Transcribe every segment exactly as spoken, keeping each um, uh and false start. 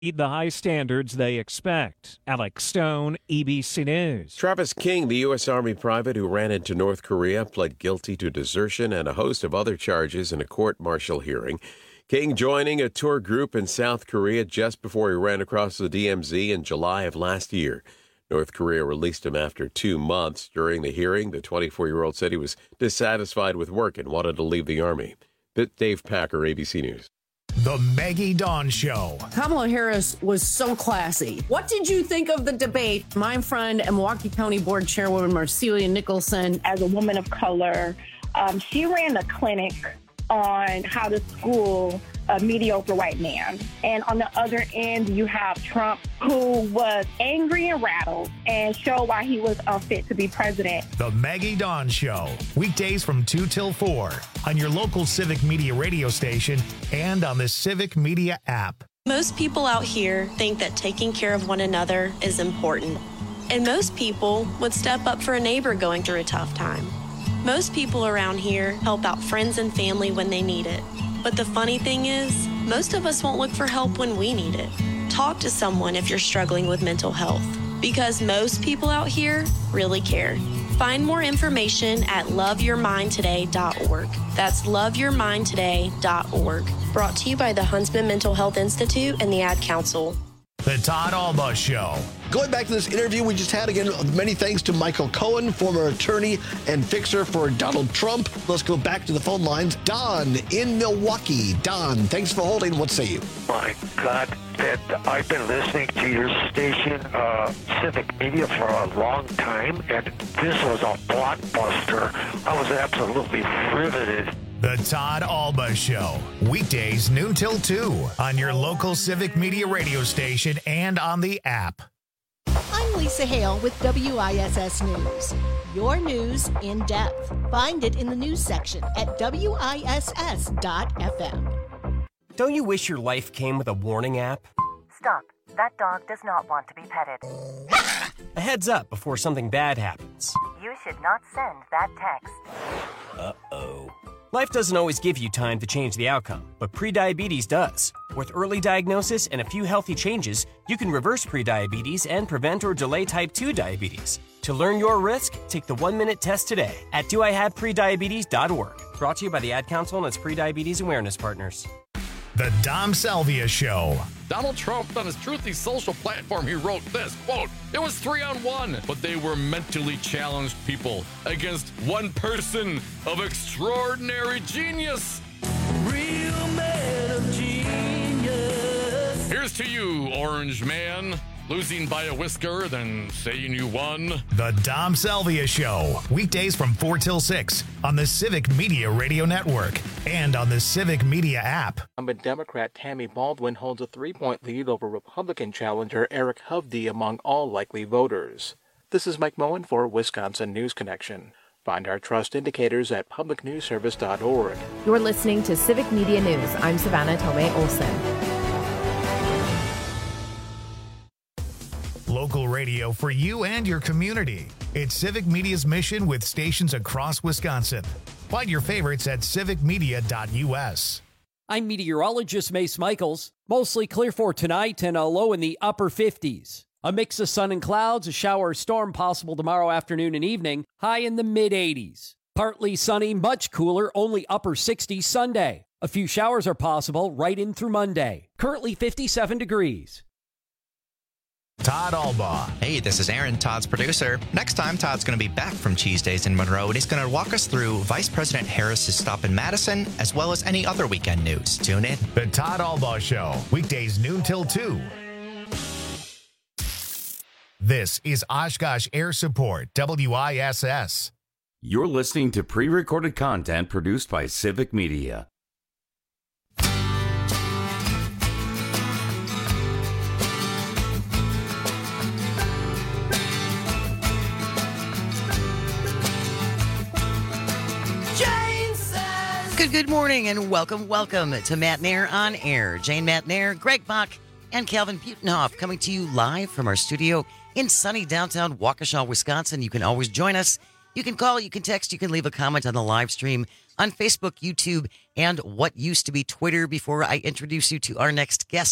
the high standards they expect. Alex Stone, E B C News. Travis King, the U S. Army private who ran into North Korea, pled guilty to desertion and a host of other charges in a court-martial hearing. King joining a tour group in South Korea just before he ran across the D M Z in July of last year. North Korea released him after two months. During the hearing, the twenty-four-year-old said he was dissatisfied with work and wanted to leave the Army. Dave Packer, A B C News. The Maggie Dawn Show. Kamala Harris was so classy. What did you think of the debate? My friend and Milwaukee County Board Chairwoman Marcelia Nicholson. As a woman of color, um, she ran a clinic on how to school a mediocre white man. And on the other end, you have Trump, who was angry and rattled and showed why he was unfit to be president. The Maggie Dawn Show. Weekdays from two till four on your local Civic Media radio station and on the Civic Media app. Most people out here think that taking care of one another is important. And most people would step up for a neighbor going through a tough time. Most people around here help out friends and family when they need it. But the funny thing is, most of us won't look for help when we need it. Talk to someone if you're struggling with mental health, because most people out here really care. Find more information at love your mind today dot org. That's love your mind today dot org. Brought to you by the Huntsman Mental Health Institute and the Ad Council. The Todd Alba Show. Going back to this interview we just had, again, many thanks to Michael Cohen, former attorney and fixer for Donald Trump. Let's go back to the phone lines. Don in Milwaukee. Don, thanks for holding. What say you? My God, that I've been listening to your station, uh, Civic Media, for a long time, and this was a blockbuster. I was absolutely riveted. The Todd Alba Show. Weekdays noon till two on your local Civic Media radio station and on the app. I'm Lisa Hale with W I S S News. Your news in depth. Find it in the news section at W I S S dot F M. Don't you wish your life came with a warning app? Stop. That dog does not want to be petted. A heads up before something bad happens. You should not send that text. Uh-oh. Life doesn't always give you time to change the outcome, but prediabetes does. With early diagnosis and a few healthy changes, you can reverse prediabetes and prevent or delay type two diabetes. To learn your risk, take the one-minute test today at do I have prediabetes dot org. Brought to you by the Ad Council and its prediabetes awareness partners. The Dom Salvia Show. Donald Trump, on his Truthy social platform, he wrote this, quote, "It was three on one, but they were mentally challenged people against one person of extraordinary genius." Real man of genius. Here's to you, orange man. Losing by a whisker, then saying you won. The Dom Salvia Show. Weekdays from four till six on the Civic Media Radio Network and on the Civic Media app. Incumbent Democrat Tammy Baldwin holds a three-point lead over Republican challenger Eric Hovde among all likely voters. This is Mike Moen for Wisconsin News Connection. Find our trust indicators at public news service dot org. You're listening to Civic Media News. I'm Savannah Tomei Olson. Local radio for you and your community. It's Civic Media's mission with stations across Wisconsin. Find your favorites at civic media dot U S. I'm meteorologist Mace Michaels. Mostly clear for tonight and a low in the upper fifties. A mix of sun and clouds, a shower or storm possible tomorrow afternoon and evening, high in the mid-eighties. Partly sunny, much cooler, only upper sixties Sunday. A few showers are possible right in through Monday. Currently fifty-seven degrees. Todd Alba. Hey, this is Aaron, Todd's producer. Next time, Todd's going to be back from Cheese Days in Monroe, and he's going to walk us through Vice President Harris's stop in Madison, as well as any other weekend news. Tune in. The Todd Alba Show, weekdays noon till two. This is Oshkosh Air Support, W I S S. You're listening to pre-recorded content produced by Civic Media. Good, good morning and welcome, welcome to Matt Nair on Air. Jane Matt Nair, Greg Bach, and Calvin Butenhoff coming to you live from our studio in sunny downtown Waukesha, Wisconsin. You can always join us. You can call, you can text, you can leave a comment on the live stream on Facebook, YouTube, and what used to be Twitter before I introduce you to our next guest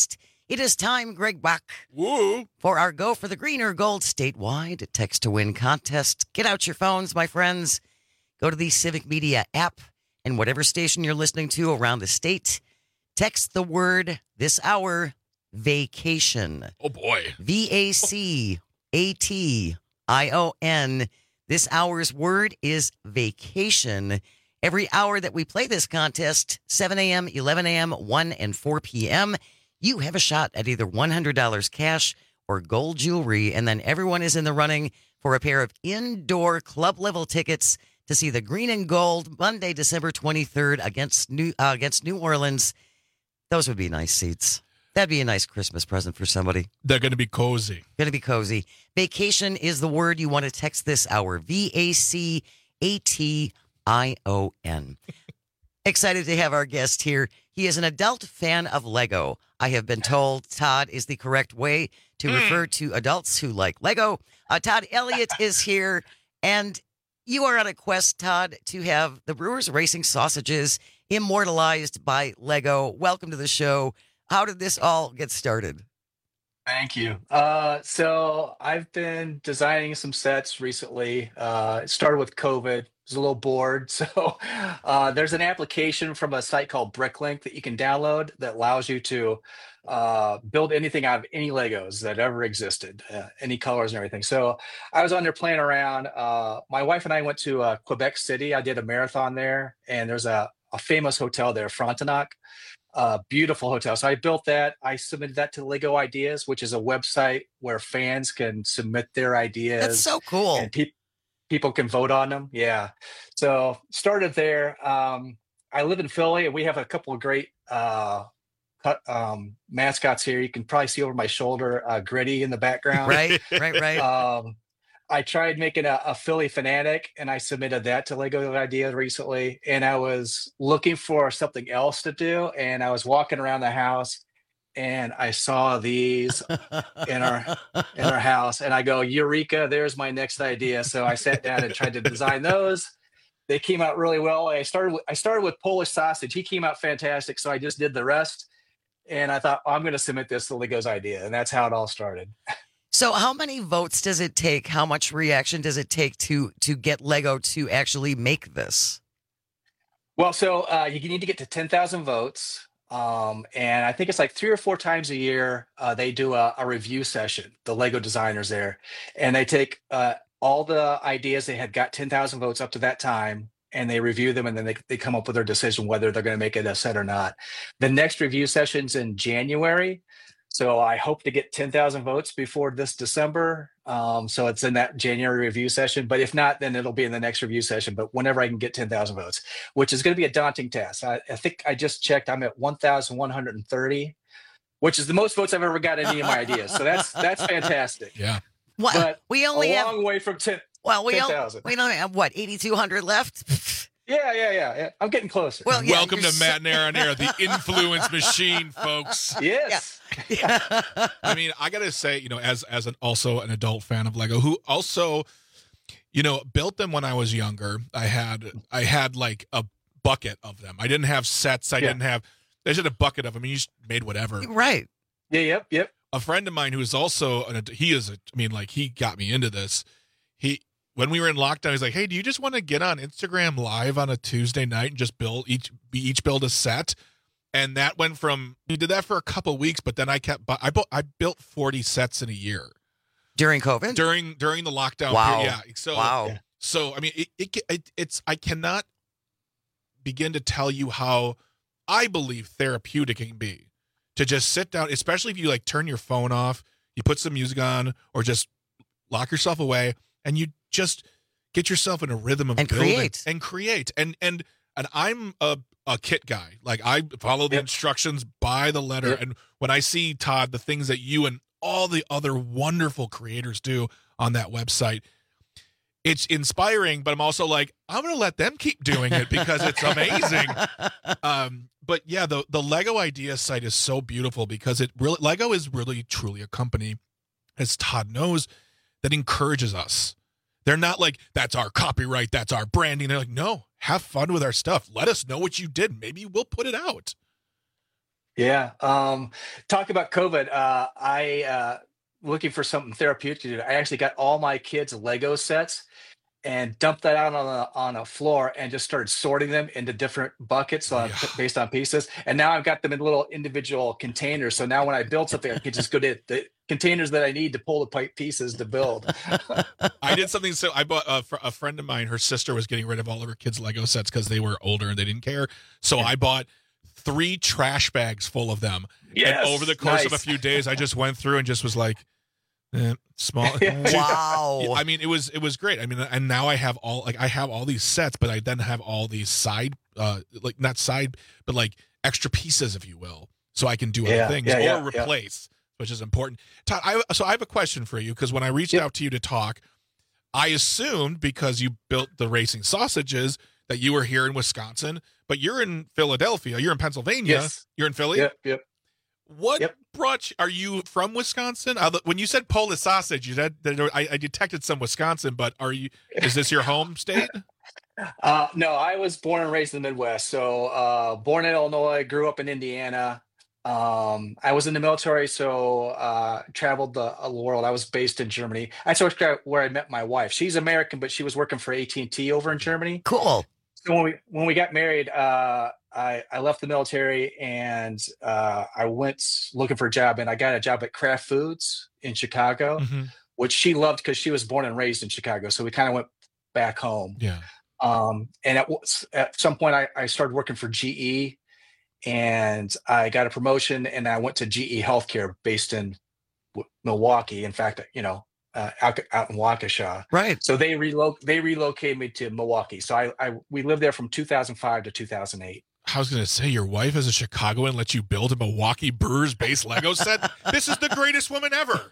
It is time, Greg Bach, Woo. for our Go for the Green or Gold statewide text to win contest. Get out your phones, my friends. Go to the Civic Media app and whatever station you're listening to around the state, text the word this hour, vacation. Oh, boy. V A C A T I O N. This hour's word is vacation. Every hour that we play this contest, seven a.m., eleven a.m., one and four p.m., you have a shot at either one hundred dollars cash or gold jewelry. And then everyone is in the running for a pair of indoor club level tickets to see the Green and Gold Monday, December twenty-third against New, uh, against New Orleans. Those would be nice seats. That'd be a nice Christmas present for somebody. They're going to be cozy. Going to be cozy. Vacation is the word you want to text this hour. V A C A T I O N. Excited to have our guest here. He is an adult fan of Lego. I have been told Todd is the correct way to mm. refer to adults who like Lego. Uh, Todd Elliott is here, and you are on a quest, Todd, to have the Brewers Racing sausages immortalized by Lego. Welcome to the show. How did this all get started? Thank you. Uh, so I've been designing some sets recently. Uh, it started with COVID. I was a little bored. So uh, there's an application from a site called Bricklink that you can download that allows you to uh, build anything out of any Legos that ever existed, uh, any colors and everything. So I was on there playing around. Uh, my wife and I went to uh, Quebec City. I did a marathon there, and there's a, a famous hotel there, Frontenac. Uh, beautiful hotel. So I built that. I submitted that to Lego Ideas, which is a website where fans can submit their ideas. That's so cool. And pe- people can vote on them. Yeah. So started there. Um, I live in Philly, and we have a couple of great uh, um, mascots here. You can probably see over my shoulder, uh, Gritty in the background. Right, right, right. Um, I tried making a, a Philly Fanatic, and I submitted that to Lego Ideas recently. And I was looking for something else to do, and I was walking around the house, and I saw these in our in our house, and I go, "Eureka! There's my next idea." So I sat down and tried to design those. They came out really well. I started with, I started with Polish sausage. He came out fantastic, so I just did the rest. And I thought, oh, I'm going to submit this to Lego's Idea, and that's how it all started. So how many votes does it take? How much reaction does it take to to get Lego to actually make this? Well, so uh, you need to get to ten thousand votes. Um, and I think it's like three or four times a year, uh, they do a, a review session, the Lego designers there. And they take uh, all the ideas they had got ten thousand votes up to that time, and they review them, and then they, they come up with their decision whether they're going to make it a set or not. The next review session's in January. So I hope to get ten thousand votes before this December. Um, so it's in that January review session. But if not, then it'll be in the next review session. But whenever I can get ten thousand votes, which is going to be a daunting task. I, I think I just checked. I'm at one thousand one hundred thirty, which is the most votes I've ever got in any of my ideas. So that's that's fantastic. Yeah. Well, but we only a have, long way from ten. Well, we, ten only, thousand. we only have, what, eighty-two hundred left? Yeah, yeah, yeah, yeah. I'm getting closer. Well, yeah, Welcome to so- Matt and Aaron Air, the influence machine, folks. Yes. Yeah. I mean, I gotta say, you know, as as an also an adult fan of Lego, who also, you know, built them when I was younger. I had I had like a bucket of them. I didn't have sets. I Yeah. didn't have. I just had a bucket of them. And you just made whatever. Right. Yeah. Yep. Yep. A friend of mine who is also an ad- he is a, I mean, like he got me into this. He when we were in lockdown, he's like, "Hey, do you just want to get on Instagram Live on a Tuesday night and just build each we each build a set?" And that went from we did that for a couple of weeks, but then I kept I built I built forty sets in a year During COVID? during during the lockdown Wow. period. Yeah, so Wow. so I mean, it, it it it's I cannot begin to tell you how I believe therapeutic it can be to just sit down, especially if you like turn your phone off, you put some music on, or just lock yourself away, and you just get yourself in a rhythm of And building create. and create. And and and I'm a a kit guy. Like I follow the Yep. instructions by the letter. Yep. And when I see, Todd, the things that you and all the other wonderful creators do on that website, it's inspiring, but I'm also like, I'm going to let them keep doing it because it's amazing. um, but yeah, the, the Lego Idea site is so beautiful because it really, Lego is really truly a company, as Todd knows, that encourages us. They're not like, that's our copyright, that's our branding. They're like, no, have fun with our stuff. Let us know what you did. Maybe we'll put it out. Yeah. Um, talk about COVID. Uh, I uh, looking for something therapeutic to do. I actually got all my kids' Lego sets and dumped that out on a on a floor and just started sorting them into different buckets on, Yeah. based on pieces. And now I've got them in little individual containers. So now when I build something, I can just go to the containers that I need to pull the pipe pieces to build. I did something. So I bought a, fr- a friend of mine. Her sister was getting rid of all of her kids' Lego sets because they were older and they didn't care. So I bought three trash bags full of them. Yes, and over the course of a nice. few days, I just went through and just was like, eh, small. Wow. I mean, it was it was great. I mean, and now I have all like I have all these sets, but I then have all these side, uh, like not side, but like extra pieces, if you will, so I can do other Yeah, things yeah, or yeah, yeah. replace, which is important. Todd, I, so I have a question for you because when I reached out to you to talk, I assumed because you built the racing sausages that you were here in Wisconsin, but you're in Philadelphia, you're in Pennsylvania, Yes. you're in Philly. Yep. Yep. What Yep. brought you? Are you from Wisconsin? Uh, when you said Polish sausage, you said that I, I detected some Wisconsin, but are you? Is this your home state? Uh, no, I was born and raised in the Midwest. So uh, born in Illinois, grew up in Indiana. Um, I was in the military, so uh, traveled the uh, world. I was based in Germany. That's where where I met my wife. She's American, but she was working for A T and T over in Germany. Cool. So when we when we got married, uh, I I left the military and uh, I went looking for a job, and I got a job at Kraft Foods in Chicago, Mm-hmm. which she loved because she was born and raised in Chicago. So we kind of went back home. Yeah. Um, and at, at some point, I, I started working for G E, and I got a promotion, and I went to G E Healthcare based in w- Milwaukee. In fact, you know, uh, out, out in Waukesha. Right. So they relo- they relocated me to Milwaukee. So I, I we lived there from two thousand five to two thousand eight. I was going to say your wife is a Chicagoan, let you build a Milwaukee Brewers base Lego set. This is the greatest woman ever.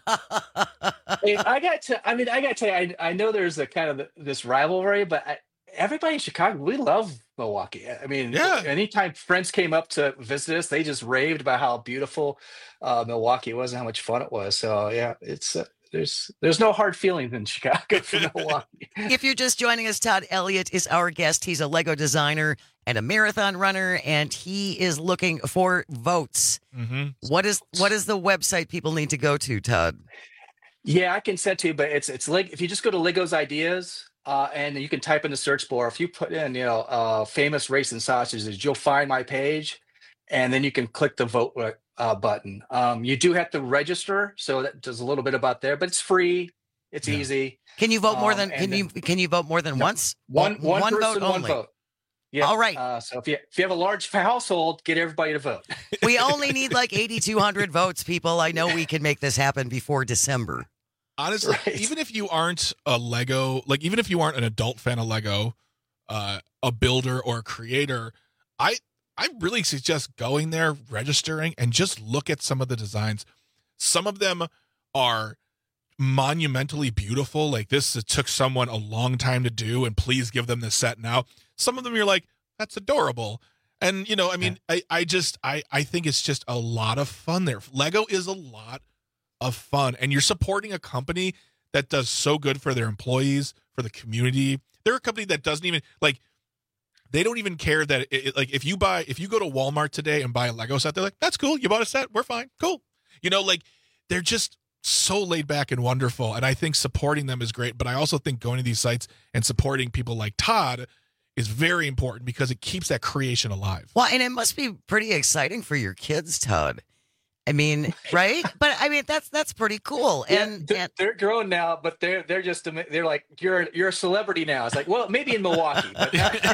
Hey, I got to. I mean, I got to. I, I know there's a kind of this rivalry, but I, everybody in Chicago, we love Milwaukee. I mean, Yeah. anytime friends came up to visit us, they just raved about how beautiful uh, Milwaukee was and how much fun it was. So yeah, it's uh, there's there's no hard feelings in Chicago for Milwaukee. If you're just joining us, Todd Elliott is our guest. He's a Lego designer and a marathon runner, and he is looking for votes. Mm-hmm. What is what is the website people need to go to, Todd? Yeah, I can send to you, but it's it's like if you just go to Legos Ideas. Uh, and you can type in the search bar. If you put in, you know, uh, famous racing sausages, you'll find my page, and then you can click the vote uh, button. Um, you do have to register, so that does a little bit about there, but it's free. It's Yeah. easy. Can you vote more Um, than and can then- you can you vote more than No, once? One one, one person, vote one only. vote. Yeah. All right. Uh, so if you if you have a large household, get everybody to vote. We only need like eighty-two hundred votes, people. I know we can make this happen before December. Honestly, Right. even if you aren't a Lego, like even if you aren't an adult fan of Lego, uh, a builder or a creator, I I really suggest going there, registering, and just look at some of the designs. Some of them are monumentally beautiful. Like this, it took someone a long time to do, and please give them the set now. Some of them you're like, that's adorable. And you know, I mean, I, I just I, I think it's just a lot of fun there. Lego is a lot of fun, and you're supporting a company that does so good for their employees, for the community. They're a company that doesn't even like they don't even care that it, it- like if you buy if you go to Walmart today and buy a Lego set, they're like, that's cool, you bought a set, we're fine, cool. You know, like they're just so laid back and wonderful, and I think supporting them is great. But I also think going to these sites and supporting people like Todd is very important because it keeps that creation alive. Well, and it must be pretty exciting for your kids, Todd. I mean, right? But I mean, that's that's pretty cool. Yeah, And, they're, and they're grown now, but they're they're just ama- they're like you're you're a celebrity now. It's like, well, maybe in Milwaukee, but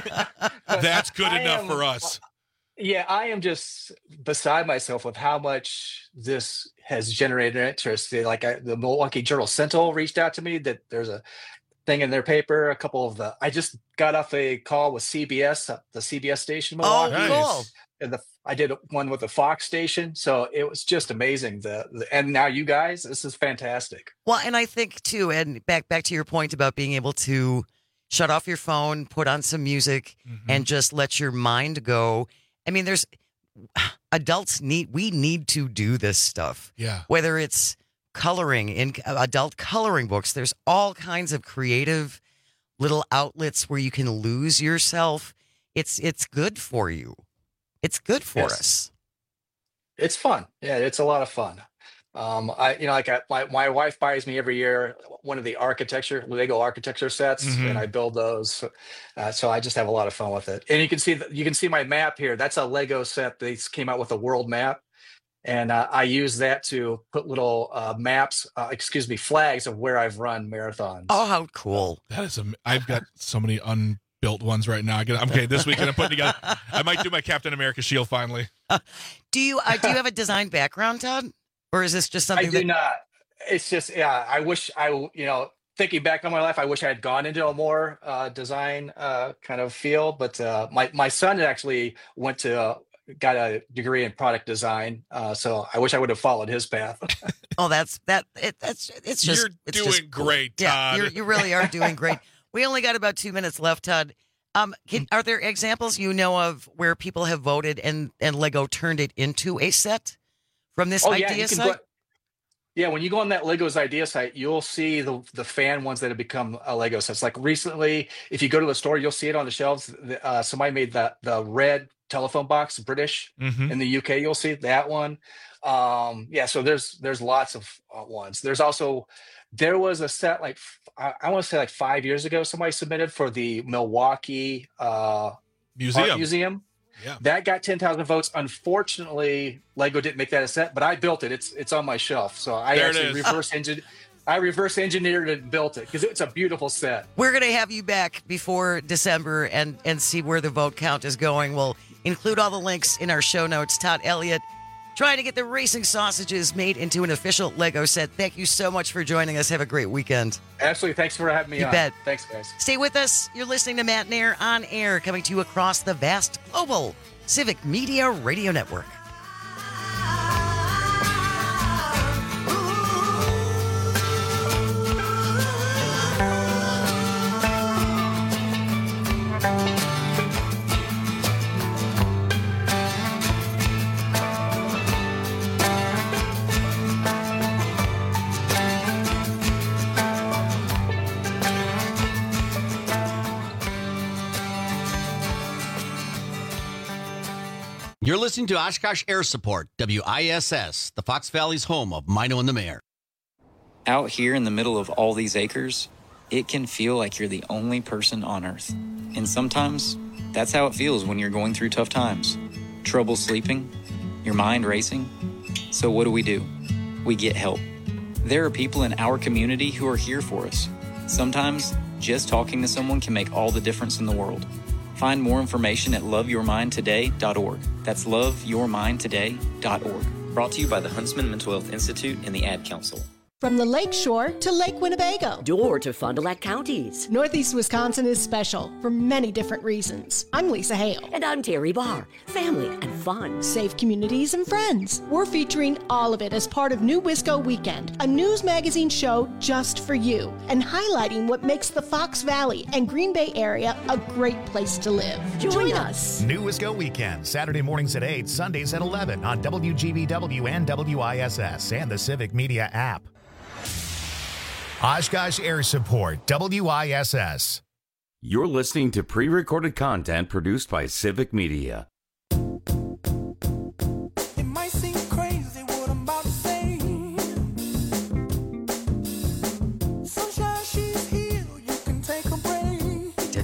That's good I enough am- for us. Yeah, I am just beside myself with how much this has generated interest. They- Like I, the Milwaukee Journal Sentinel reached out to me that there's a thing in their paper. A couple of the I just got off a call with C B S, uh, the C B S station, in oh, Milwaukee. cool. And the I did one with the Fox station, so it was just amazing. The, the and now you guys, this is fantastic. Well, and I think too, and back back to your point about being able to shut off your phone, put on some music, Mm-hmm. and just let your mind go. I mean, there's adults need we need to do this stuff. Yeah. Whether it's coloring in adult coloring books, there's all kinds of creative little outlets where you can lose yourself. It's it's good for you. It's good for Yes. us. It's fun. Yeah, it's a lot of fun. Um, I, you know, like I, my my wife buys me every year one of the architecture Lego architecture sets, Mhm. and I build those. Uh, so I just have a lot of fun with it. And you can see that you can see my map here. That's a Lego set. They s- came out with a world map, and uh, I use that to put little uh, maps, uh, excuse me, flags of where I've run marathons. Oh, how cool! That is, am- I've got so many unbuilt ones right now. I get, okay, this weekend I'm putting together. I might do my Captain America shield finally. Do you uh, do you have a design background, Todd, or is this just I something do that? not. It's just, yeah, I wish I, w- you know, thinking back on my life, I wish I had gone into a more uh, design uh, kind of field. But uh, my, my son actually went to, uh, got a degree in product design. Uh, so I wish I would have followed his path. Oh, that's that. It, that's it's just. You're it's doing just cool. great, Yeah, Todd. you're, you really are doing great. We only got about two minutes left, Todd. Um, can, are there examples you know of where people have voted and and Lego turned it into a set from this Oh, yeah, idea you can site? go- Yeah, when you go on that Legos idea site, you'll see the the fan ones that have become uh, Lego sets. Like recently, if you go to the store, you'll see it on the shelves. The- Uh, somebody made the the red telephone box, British. Mhm. In the U K, you'll see that one. Um, yeah, so there's there's lots of uh, ones. There's also there was a set like f- I, I want to say like five years ago. Somebody submitted for the Milwaukee uh, Museum. Art Museum. Yeah. That got ten thousand votes. Unfortunately, Lego didn't make that a set, but I built it. It's it's on my shelf. So I There it actually is. reverse engine I reverse engineered it and built it because it's a beautiful set. We're going to have you back before December and, and see where the vote count is going. We'll include all the links in our show notes. Todd Elliott trying to get the racing sausages made into an official Lego set. Thank you so much for joining us. Have a great weekend. Absolutely. Thanks for having me You on. bet. Thanks, guys. Stay with us. You're listening to Matt Nair on air, coming to you across the vast global Civic Media Radio Network. You're listening to Oshkosh Air Support, W I S S, the Fox Valley's home of Mino and the Mayor. Out here in the middle of all these acres, it can feel like you're the only person on Earth. And sometimes, that's how it feels when you're going through tough times. Trouble sleeping, your mind racing. So what do we do? We get help. There are people in our community who are here for us. Sometimes, just talking to someone can make all the difference in the world. Find more information at love your mind today dot org. That's love your mind today dot org. Brought to you by the Huntsman Mental Health Institute and the Ad Council. From the Lake Shore to Lake Winnebago. Door to Fond du Lac counties. Northeast Wisconsin is special for many different reasons. I'm Lisa Hale. And I'm Terry Barr. Family and fun. Safe communities and friends. We're featuring all of it as part of New Wisco Weekend, a news magazine show just for you, and highlighting what makes the Fox Valley and Green Bay area a great place to live. Join, Join us. New Wisco Weekend, Saturday mornings at eight, Sundays at eleven on W G B W and W I S S and the Civic Media app. Oshkosh Air Support, W I S S. You're listening to pre-recorded content produced by Civic Media. It might seem crazy what I'm about to say. Sunshine, she's here, you can take a break.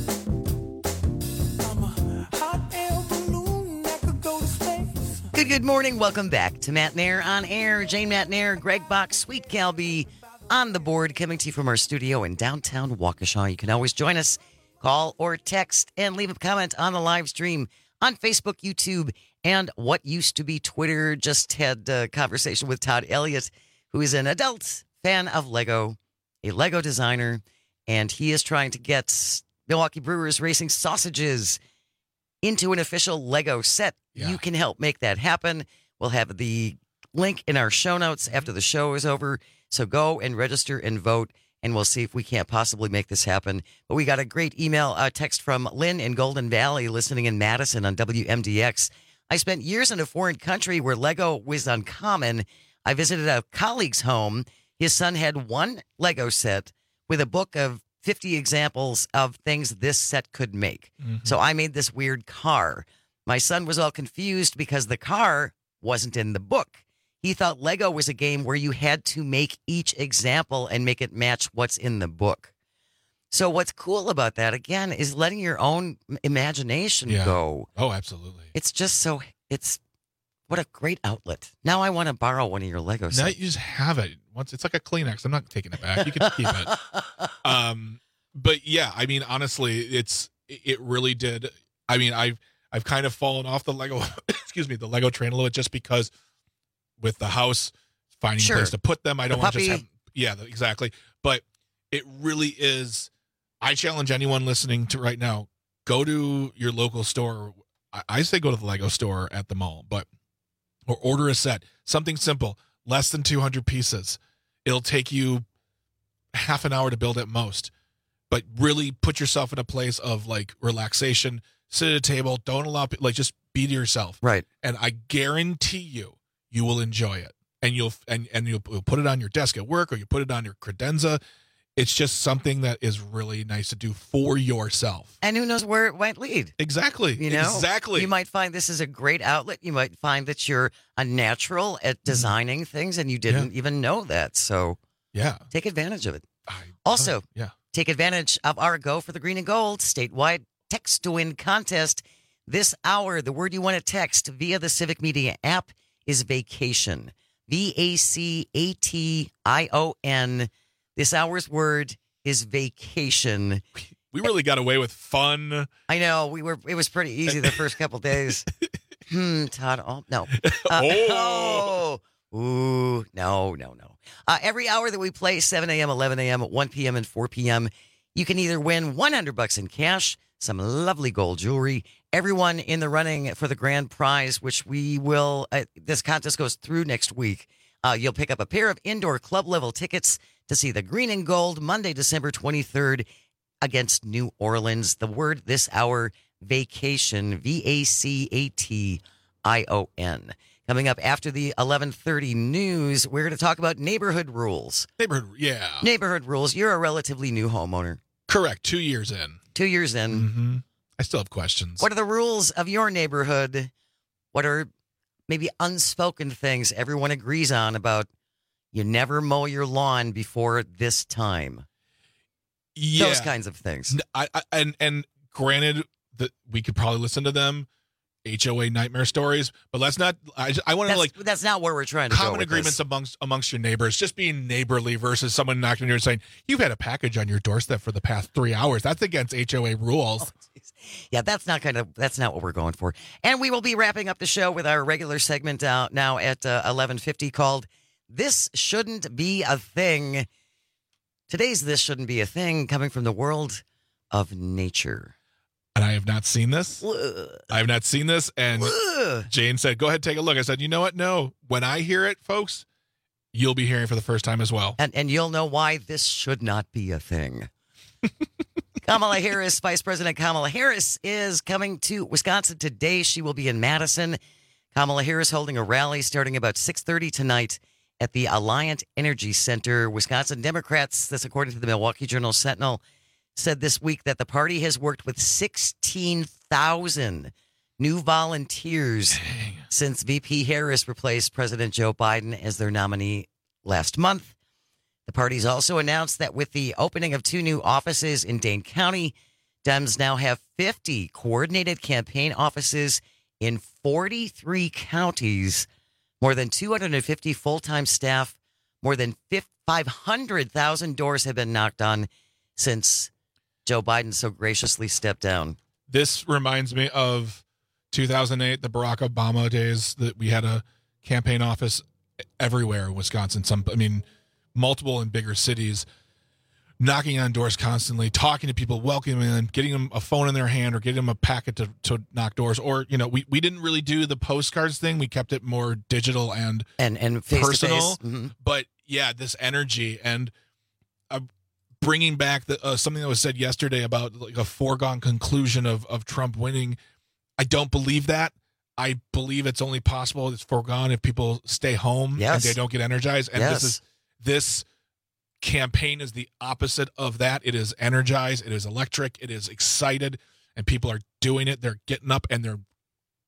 I'm a hot air balloon that could go to space. Good, good morning. Welcome back to Matt Nair on air. Jane Matt Nair, Greg Bach, Sweet Calby on the board, coming to you from our studio in downtown Waukesha. You can always join us, call or text, and leave a comment on the live stream on Facebook, YouTube, and what used to be Twitter. Just had a conversation with Todd Elliott, who is an adult fan of Lego, a Lego designer, and he is trying to get Milwaukee Brewers Racing Sausages into an official Lego set. Yeah. You can help make that happen. We'll have the link in our show notes after the show is over. So go and register and vote, and we'll see if we can't possibly make this happen. But we got a great email uh, text from Lynn in Golden Valley, listening in Madison on W M D X. I spent years in a foreign country where Lego was uncommon. I visited a colleague's home. His son had one Lego set with a book of fifty examples of things this set could make. Mm-hmm. So I made this weird car. My son was all confused because the car wasn't in the book. He thought Lego was a game where you had to make each example and make it match what's in the book. So what's cool about that, again, is letting your own imagination Yeah. go. Oh, absolutely. It's just so, it's, what a great outlet. Now I want to borrow one of your Lego Now sets. you just have it. Once it's like a Kleenex. I'm not taking it back. You can keep it. Um, but yeah, I mean, honestly, it's it really did. I mean, I've I've kind of fallen off the Lego, excuse me, the Lego train a little bit just because with the house finding Sure. a place to put them, I don't The want to just puppy. have. Yeah, exactly. But it really is. I challenge anyone listening to right now, go to your local store. I, I say go to the Lego store at the mall, but or order a set, something simple, less than two hundred pieces. It'll take you half an hour to build at most, but really put yourself in a place of like relaxation, sit at a table, don't allow, like just be to yourself. Right. And I guarantee you, you will enjoy it. And you'll, and, and you'll, you'll put it on your desk at work or you put it on your credenza. It's just something that is really nice to do for yourself. And who knows where it might lead. Exactly. You know, Exactly. You might find this is a great outlet. You might find that you're a natural at designing things and you didn't even know that. So yeah, take advantage of it. Also, yeah. take advantage of our Go for the Green and Gold statewide text to win contest. This hour, the word you want to text via the Civic Media app is vacation. V A C A T I O N. This hour's word is vacation. We really got away with fun. I know we were. It was pretty easy the first couple days. hmm, Todd. Oh no. Uh, Oh. oh. Ooh. No. No. No. Uh, every hour that we play, seven a.m., eleven a.m., one p.m., and four p.m., you can either win one hundred bucks in cash, some lovely gold jewelry. Everyone in the running for the grand prize, which we will. Uh, this contest goes through next week. Uh, you'll pick up a pair of indoor club level tickets to see the Green and Gold Monday, December twenty-third against New Orleans. The word this hour, vacation, V A C A T I O N. Coming up after the eleven thirty news, we're going to talk about neighborhood rules. Neighborhood, yeah. Neighborhood rules. You're a relatively new homeowner. Correct. Two years in. Two years in. Mm-hmm. I still have questions. What are the rules of your neighborhood? What are maybe unspoken things everyone agrees on about you never mow your lawn before this time? Yeah. Those kinds of things. I, I, and and granted that we could probably listen to them, H O A nightmare stories, but let's not. I, I want to like that's not where we're trying to go common with agreements this. amongst amongst your neighbors. Just being neighborly versus someone knocking on your door and saying you've had a package on your doorstep for the past three hours. That's against H O A rules. Oh, yeah, that's not kind of that's not what we're going for. And we will be wrapping up the show with our regular segment out now at uh, eleven fifty called "This Shouldn't Be a Thing." Today's "This Shouldn't Be a Thing" coming from the world of nature. And I have not seen this. I have not seen this. And Jane said, go ahead, take a look. I said, you know what? No. When I hear it, folks, you'll be hearing it for the first time as well. And and you'll know why this should not be a thing. Kamala Harris, Vice President Kamala Harris, is coming to Wisconsin today. She will be in Madison. Kamala Harris holding a rally starting about six thirty tonight at the Alliant Energy Center. Wisconsin Democrats, this according to the Milwaukee Journal Sentinel, said this week that the party has worked with sixteen thousand new volunteers Dang. since V P Harris replaced President Joe Biden as their nominee last month. The party's also announced that with the opening of two new offices in Dane County, Dems now have fifty coordinated campaign offices in forty-three counties, more than two hundred fifty full-time staff, more than five hundred thousand doors have been knocked on since Joe Biden so graciously stepped down. This reminds me of two thousand eight, the Barack Obama days, that we had a campaign office everywhere in Wisconsin. Some, I mean, multiple and bigger cities, knocking on doors constantly, talking to people, welcoming them, getting them a phone in their hand or getting them a packet to, to knock doors. Or, you know, we, we didn't really do the postcards thing. We kept it more digital and, and, and personal. Mm-hmm. But yeah, this energy and uh, bringing back the, uh, something that was said yesterday about like a foregone conclusion of, of Trump winning. I don't believe that. I believe it's only possible, it's foregone if people stay home yes. and they don't get energized. And yes. this is this campaign is the opposite of that. It is energized, it is electric, it is excited, and people are doing it. They're getting up and they're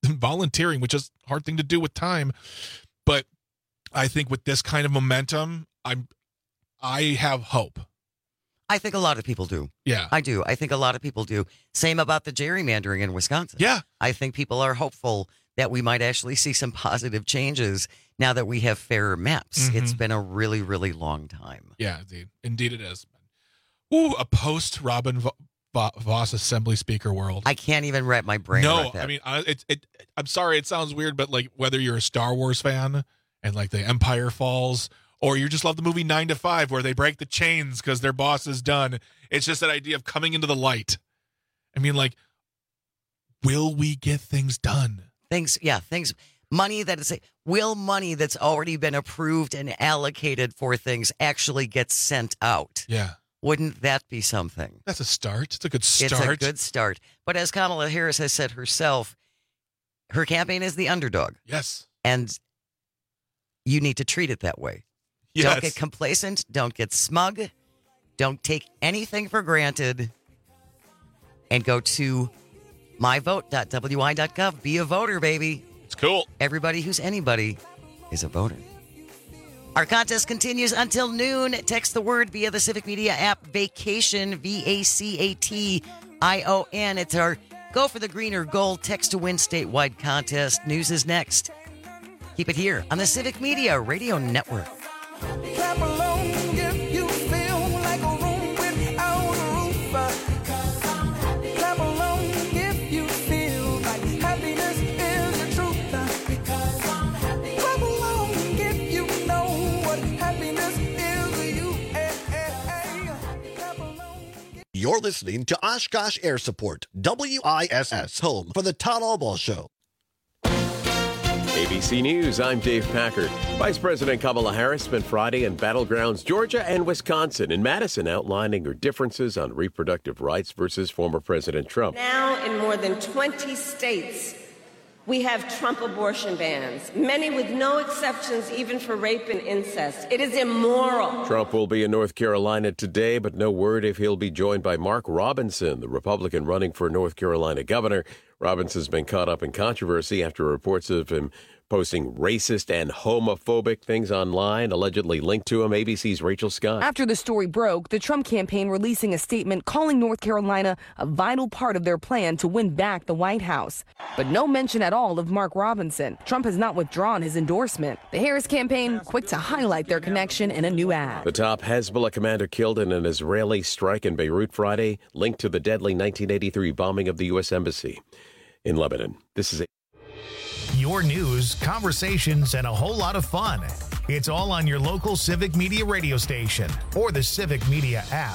volunteering, which is a hard thing to do with time. But I think with this kind of momentum, I'm I have hope. I think a lot of people do. Yeah. I do. I think a lot of people do. Same about the gerrymandering in Wisconsin. Yeah. I think people are hopeful that we might actually see some positive changes now that we have fairer maps. Mm-hmm. It's been a really, really long time. Yeah, indeed. Indeed it is. Ooh, a post-Robin v- v- Voss Assembly Speaker world. I can't even wrap my brain no, around that. I mean, I, it, it, I'm sorry, it sounds weird, but like whether you're a Star Wars fan and like the Empire Falls, or you just love the movie Nine to Five where they break the chains because their boss is done. It's just that idea of coming into the light. I mean, like, will we get things done? Things, yeah, things, money that is, will money that's already been approved and allocated for things actually get sent out? Yeah. Wouldn't that be something? That's a start. It's a good start. It's a good start. But as Kamala Harris has said herself, her campaign is the underdog. Yes. And you need to treat it that way. Yes. Don't get complacent. Don't get smug. Don't take anything for granted. And go to my vote dot w i dot gov. Be a voter, baby. It's cool. Everybody who's anybody is a voter. Our contest continues until noon. Text the word via the Civic Media app, vacation, V A C A T I O N. It's our Go for the Green or Gold text to win statewide contest. News is next. Keep it here on the Civic Media Radio Network. Clap along if you feel like a room without a roof. Clap along if you feel like happiness is the truth. Because I'm happy. Clap along if you know what happiness is to you. Hey, hey, hey. Clap along. You're listening to Oshkosh Air Support, W I S S, home for the Todd Albaugh Show. A B C News, I'm Dave Packard. Vice President Kamala Harris spent Friday in battlegrounds Georgia and Wisconsin in Madison outlining her differences on reproductive rights versus former President Trump. Now in more than twenty states, we have Trump abortion bans, many with no exceptions even for rape and incest. It is immoral. Trump will be in North Carolina today, but no word if he'll be joined by Mark Robinson, the Republican running for North Carolina governor. Robinson's been caught up in controversy after reports of him posting racist and homophobic things online, allegedly linked to him. A B C's Rachel Scott. After the story broke, the Trump campaign releasing a statement calling North Carolina a vital part of their plan to win back the White House. But no mention at all of Mark Robinson. Trump has not withdrawn his endorsement. The Harris campaign quick to highlight their connection in a new ad. The top Hezbollah commander killed in an Israeli strike in Beirut Friday, linked to the deadly nineteen eighty-three bombing of the U S Embassy in Lebanon. This is a Your news, conversations, and a whole lot of fun. It's all on your local Civic Media radio station or the Civic Media app.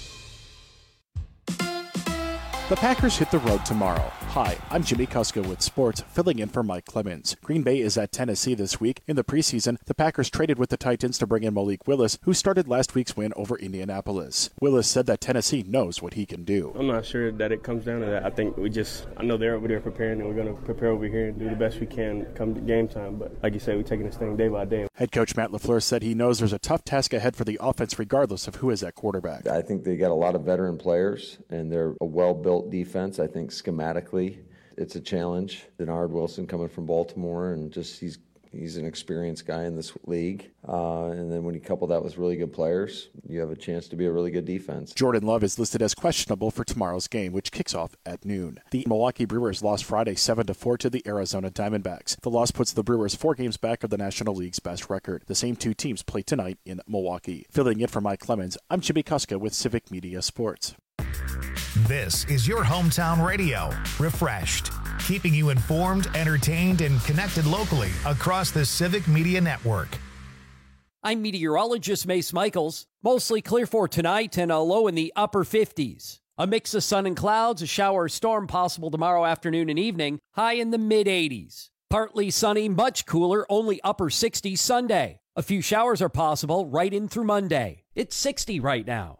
The Packers hit the road tomorrow. Hi, I'm Jimmy Kuska with sports, filling in for Mike Clemens. Green Bay is at Tennessee this week. In the preseason, the Packers traded with the Titans to bring in Malik Willis, who started last week's win over Indianapolis. Willis said that Tennessee knows what he can do. I'm not sure that it comes down to that. I think we just, I know they're over there preparing, and we're going to prepare over here and do the best we can come game time. But like you said, we're taking this thing day by day. Head coach Matt LaFleur said he knows there's a tough task ahead for the offense regardless of who is at quarterback. I think they got a lot of veteran players, and they're a well-built defense. I think schematically it's a challenge. Denard Wilson coming from Baltimore, and just he's he's an experienced guy in this league. Uh, and then when you couple that with really good players, you have a chance to be a really good defense. Jordan Love is listed as questionable for tomorrow's game, which kicks off at noon. The Milwaukee Brewers lost Friday seven to four to the Arizona Diamondbacks. The loss puts the Brewers four games back of the National League's best record. The same two teams play tonight in Milwaukee. Filling in for Mike Clemens, I'm Jimmy Kuska with Civic Media Sports. This is your hometown radio, refreshed, keeping you informed, entertained, and connected locally across the Civic Media Network. I'm meteorologist Mace Michaels. Mostly clear for tonight and a low in the upper fifties. A mix of sun and clouds, a shower or storm possible tomorrow afternoon and evening, high in the mid eighties. Partly sunny, much cooler, only upper sixties Sunday. A few showers are possible right in through Monday. It's sixty right now.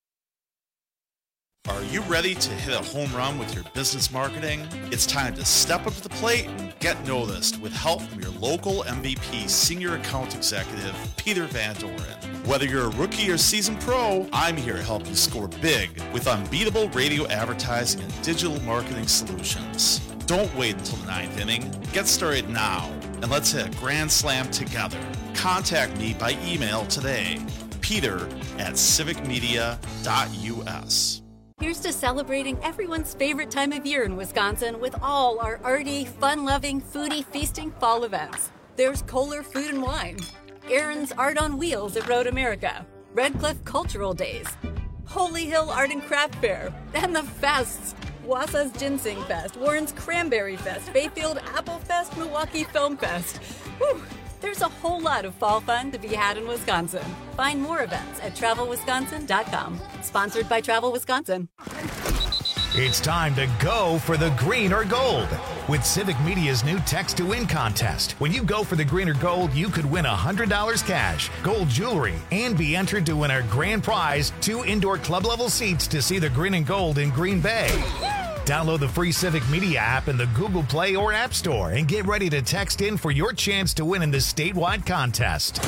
Are you ready to hit a home run with your business marketing? It's time to step up to the plate and get noticed with help from your local M V P Senior Account Executive, Peter Van Doren. Whether you're a rookie or seasoned pro, I'm here to help you score big with unbeatable radio advertising and digital marketing solutions. Don't wait until the ninth inning. Get started now, and let's hit a grand slam together. Contact me by email today, Peter at civic media dot U S. Here's to celebrating everyone's favorite time of year in Wisconsin with all our arty, fun-loving, foodie, feasting fall events. There's Kohler Food and Wine, Aaron's Art on Wheels at Road America, Red Cliff Cultural Days, Holy Hill Art and Craft Fair, and the fests. Wausau's Ginseng Fest, Warren's Cranberry Fest, Bayfield Apple Fest, Milwaukee Film Fest. Whew, there's a whole lot of fall fun to be had in Wisconsin. Find more events at travel wisconsin dot com. Sponsored by Travel Wisconsin. It's time to go for the green or gold with Civic Media's new Text to Win contest. When you go for the green or gold, you could win one hundred dollars cash, gold jewelry, and be entered to win our grand prize, two indoor club-level seats to see the green and gold in Green Bay. Download the free Civic Media app in the Google Play or App Store and get ready to text in for your chance to win in this statewide contest.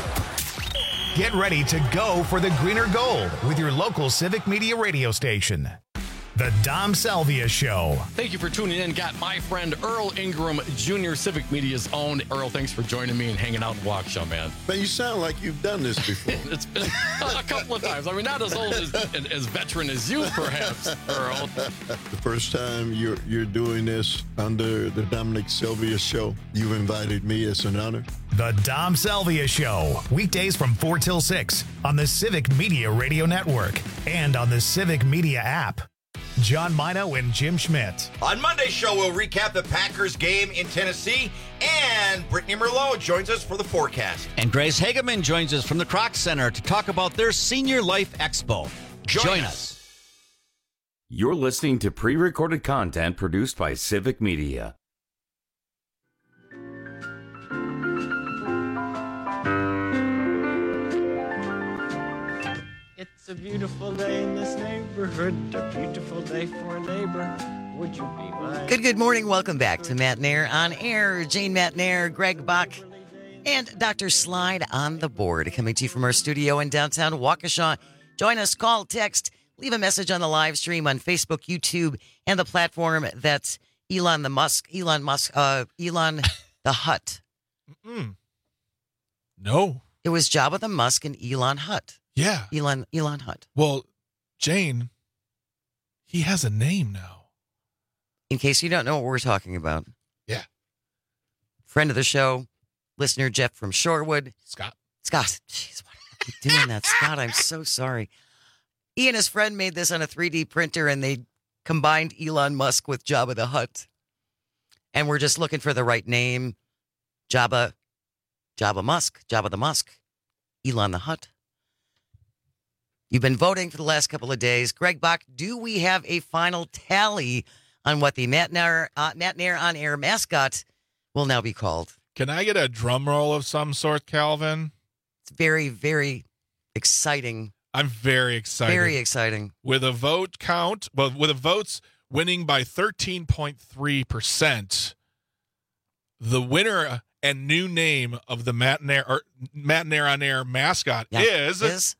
Get ready to go for the green or gold with your local Civic Media radio station. The Dom Salvia Show. Thank you for tuning in. Got my friend Earl Ingram Junior, Civic Media's own. Earl, thanks for joining me and hanging out in Waukesha, man. Man, you sound like you've done this before. It's been a couple of times. I mean, not as old as, as veteran as you, perhaps, Earl. The first time you're you're doing this under the Dominic Salvia Show, you've invited me. It's an honor. The Dom Salvia Show, weekdays from four till six on the Civic Media Radio Network and on the Civic Media app. John Mino and Jim Schmidt. On Monday's show, we'll recap the Packers game in Tennessee, and Brittany Merlot joins us for the forecast. And Grace Hageman joins us from the Kroc Center to talk about their Senior Life Expo. Join, Join us. us. You're listening to pre-recorded content produced by Civic Media. It's a beautiful day in this neighborhood, a beautiful day for a neighbor. Would you be mine? Good, good morning. Welcome back to Matt Nair on Air. Jane Matt Nair, Greg Bach, and Doctor Slide on the board. Coming to you from our studio in downtown Waukesha. Join us, call, text, leave a message on the live stream on Facebook, YouTube, and the platform that's Elon the Musk, Elon Musk, uh, Elon the Hutt. Mm-mm. No. It was Jabba the Musk and Elon Hutt. Yeah. Elon Elon Hutt. Well, Jane, he has a name now. In case you don't know what we're talking about. Yeah. Friend of the show, listener Jeff from Shorewood. Scott. Scott. Jeez, why do I keep doing that, Scott? I'm so sorry. He and his friend made this on a three D printer, and they combined Elon Musk with Jabba the Hutt. And we're just looking for the right name. Jabba, Jabba Musk, Jabba the Musk, Elon the Hutt. You've been voting for the last couple of days. Greg Bach, do we have a final tally on what the Matt Nair, uh, Matt Nair on Air mascot will now be called? Can I get a drum roll of some sort, Calvin? It's very, very exciting. I'm very excited. Very exciting. With a vote count, well, with the votes winning by thirteen point three percent, the winner and new name of the Matt Nair, or Matt Nair on Air mascot yeah. is... is